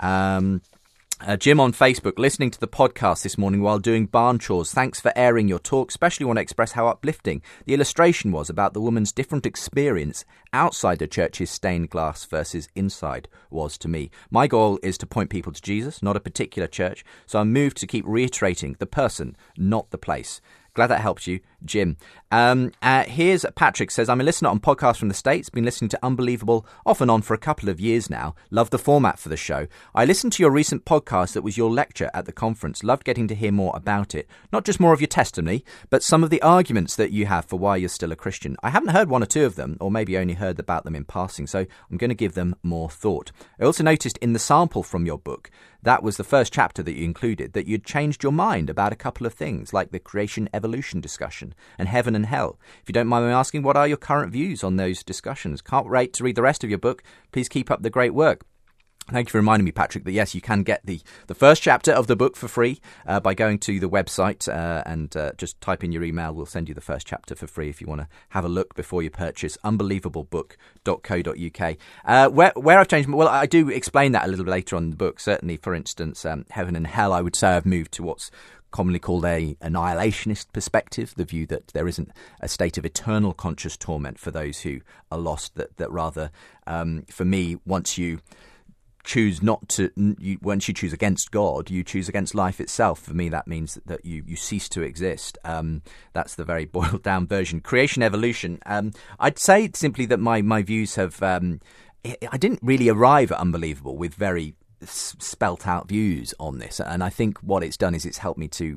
Um, Uh, Jim on Facebook, listening to the podcast this morning while doing barn chores. Thanks for airing your talk. Especially want to express how uplifting the illustration was about the woman's different experience outside the church's stained glass versus inside was to me. My goal is to point people to Jesus, not a particular church, so I'm moved to keep reiterating the person, not the place. Glad that helps you, Jim. Um, uh, here's Patrick, says, I'm a listener on podcasts from the States, been listening to Unbelievable off and on for a couple of years now. Love the format for the show. I listened to your recent podcast that was your lecture at the conference. Loved getting to hear more about it. Not just more of your testimony, but some of the arguments that you have for why you're still a Christian. I haven't heard one or two of them, or maybe only heard about them in passing, so I'm going to give them more thought. I also noticed in the sample from your book, that was the first chapter that you included, that you'd changed your mind about a couple of things, like the creation-evolution discussion and heaven and hell. If you don't mind me asking, what are your current views on those discussions? Can't wait to read the rest of your book. Please keep up the great work. Thank you for reminding me, Patrick, that yes, you can get the, the first chapter of the book for free uh, by going to the website uh, and uh, just type in your email. We'll send you the first chapter for free if you want to have a look before you purchase. unbelievable book dot co dot uk. Uh, where, where I've changed, well, I do explain that a little bit later on in the book. Certainly, for instance, um, heaven and hell, I would say I've moved to what's commonly called a annihilationist perspective, the view that there isn't a state of eternal conscious torment for those who are lost, that, that rather, um, for me, once you choose not to, you, once you choose against God, you choose against life itself. For me, that means that, that you, you cease to exist. Um, that's the very boiled down version. Creation, evolution. Um, I'd say simply that my, my views have, um, I didn't really arrive at Unbelievable with very spelt out views on this. And I think what it's done is it's helped me to,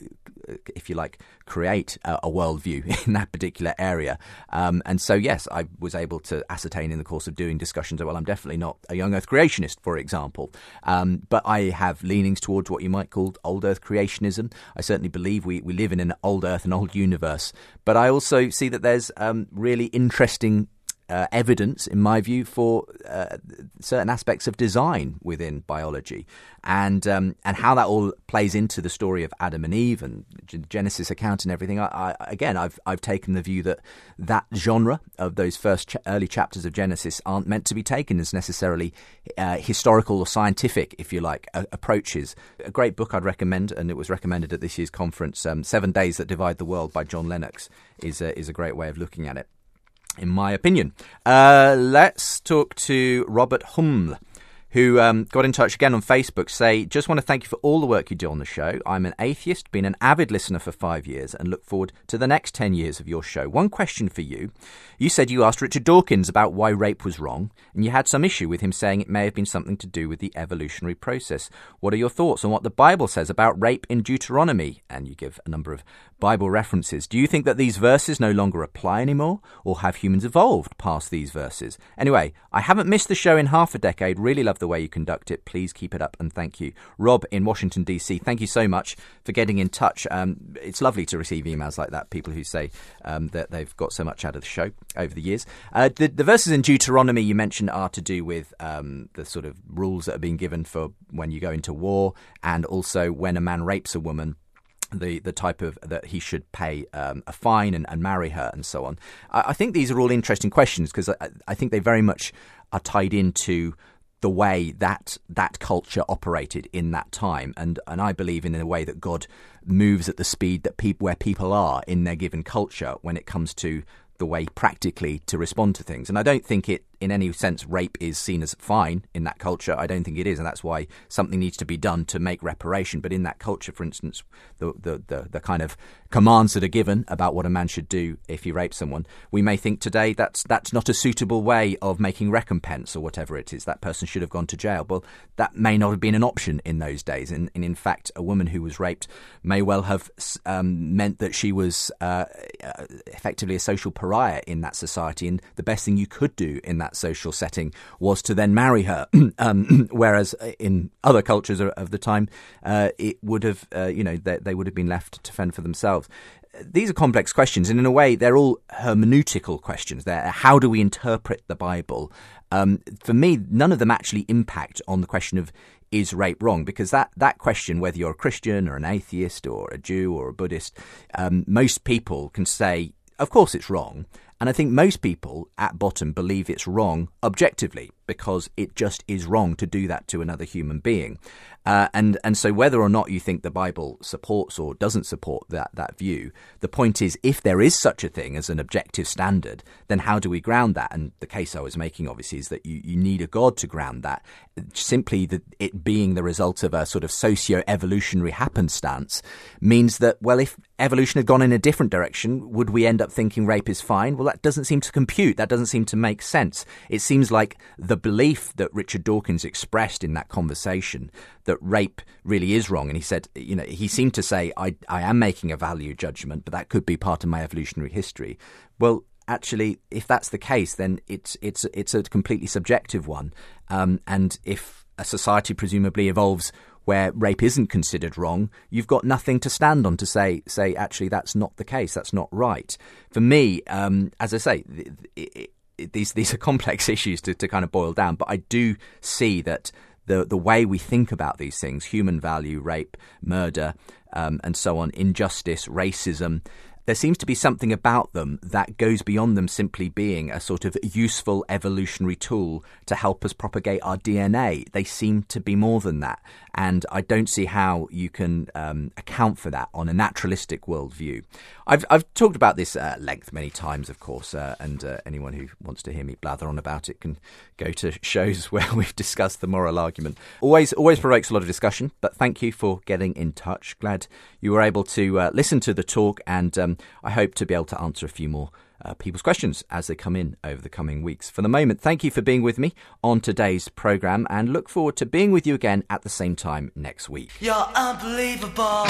if you like, create a, a worldview in that particular area. Um, and so, yes, I was able to ascertain in the course of doing discussions that, well, I'm definitely not a young earth creationist, for example. Um, but I have leanings towards what you might call old earth creationism. I certainly believe we, we live in an old earth, an old universe. But I also see that there's um, really interesting Uh, evidence, in my view, for uh, certain aspects of design within biology, and um, and how that all plays into the story of Adam and Eve and the Genesis account and everything. I, I, again, I've I've taken the view that that genre of those first ch- early chapters of Genesis aren't meant to be taken as necessarily uh, historical or scientific, if you like, uh, approaches. A great book I'd recommend, and it was recommended at this year's conference, um, Seven Days That Divide the World by John Lennox, is a, is a great way of looking at it, in my opinion. Uh, let's talk to Robert Huml, who um, got in touch again on Facebook, say, just want to thank you for all the work you do on the show. I'm an atheist, been an avid listener for five years and look forward to the next ten years of your show. One question for you. You said you asked Richard Dawkins about why rape was wrong, and you had some issue with him saying it may have been something to do with the evolutionary process. What are your thoughts on what the Bible says about rape in Deuteronomy? And you give a number of Bible references. Do you think that these verses no longer apply anymore, or have humans evolved past these verses? Anyway, I haven't missed the show in half a decade. Really love the way you conduct it. Please keep it up, and thank you. Rob in Washington, D C, thank you so much for getting in touch. Um, it's lovely to receive emails like that, people who say um, that they've got so much out of the show over the years. Uh, the, the verses in Deuteronomy you mentioned are to do with um, the sort of rules that are being given for when you go into war, and also when a man rapes a woman, the the type of that he should pay um, a fine and, and marry her and so on. I, I think these are all interesting questions because I, I think they very much are tied into the way that that culture operated in that time. And and I believe in a way that God moves at the speed that people where people are in their given culture when it comes to the way practically to respond to things. And I don't think it, in any sense, rape is seen as fine in that culture. I don't think it is, and that's why something needs to be done to make reparation. But in that culture, for instance, the the the, the kind of commands that are given about what a man should do if he rapes someone, we may think today that's that's not a suitable way of making recompense or whatever it is. That person should have gone to jail. Well, that may not have been an option in those days. And, and in fact, a woman who was raped may well have um, meant that she was uh, effectively a social pariah in that society, and the best thing you could do in that social setting was to then marry her. um, whereas in other cultures of the time, uh, it would have, uh, you know, they, they would have been left to fend for themselves. These are complex questions, and in a way, they're all hermeneutical questions. They're how do we interpret the Bible? Um, for me, none of them actually impact on the question of is rape wrong? Because that, that question, whether you're a Christian or an atheist or a Jew or a Buddhist, um, most people can say, of course it's wrong. And I think most people at bottom believe it's wrong objectively because it just is wrong to do that to another human being. Uh, and, and so whether or not you think the Bible supports or doesn't support that, that view, the point is if there is such a thing as an objective standard, then how do we ground that? And the case I was making, obviously, is that you, you need a God to ground that. Simply that it being the result of a sort of socio-evolutionary happenstance means that, well, if evolution had gone in a different direction, would we end up thinking rape is fine? Well, that doesn't seem to compute. That doesn't seem to make sense. It seems like the belief that Richard Dawkins expressed in that conversation, that rape really is wrong. And he said, you know, he seemed to say, I, I am making a value judgment, but that could be part of my evolutionary history. Well, actually, if that's the case, then it's it's it's a completely subjective one. Um, and if a society presumably evolves where rape isn't considered wrong, you've got nothing to stand on to say, say actually, that's not the case. That's not right. For me, um, as I say, it, it, it, these these are complex issues to, to kind of boil down. But I do see that the the way we think about these things, human value, rape, murder, um, and so on, injustice, racism, there seems to be something about them that goes beyond them simply being a sort of useful evolutionary tool to help us propagate our D N A. They seem to be more than that. And I don't see how you can um, account for that on a naturalistic worldview. I've, I've talked about this at length many times, of course, uh, and uh, anyone who wants to hear me blather on about it can go to shows where we've discussed the moral argument. Always always provokes a lot of discussion, but thank you for getting in touch. Glad you were able to uh, listen to the talk, and um, I hope to be able to answer a few more Uh, people's questions as they come in over the coming weeks. For the moment, thank you for being with me on today's programme, and look forward to being with you again at the same time next week. You're unbelievable.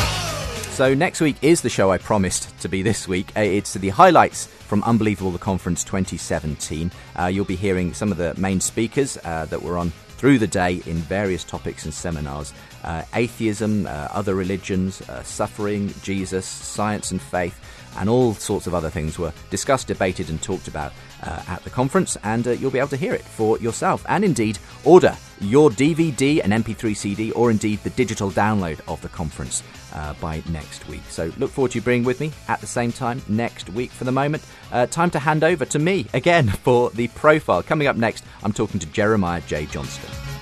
So next week is the show I promised to be this week. Uh, it's the highlights from Unbelievable the Conference twenty seventeen. Uh, you'll be hearing some of the main speakers uh, that were on through the day in various topics and seminars. Uh, atheism, uh, other religions, uh, suffering, Jesus, science and faith, and all sorts of other things were discussed, debated and talked about uh, at the conference, and uh, you'll be able to hear it for yourself, and indeed order your D V D, an M P three C D, or indeed the digital download of the conference uh, by next week. So look forward to you being with me at the same time next week. For the moment, uh, time to hand over to me again for the profile. Coming up next, I'm talking to Jeremiah J. Johnston.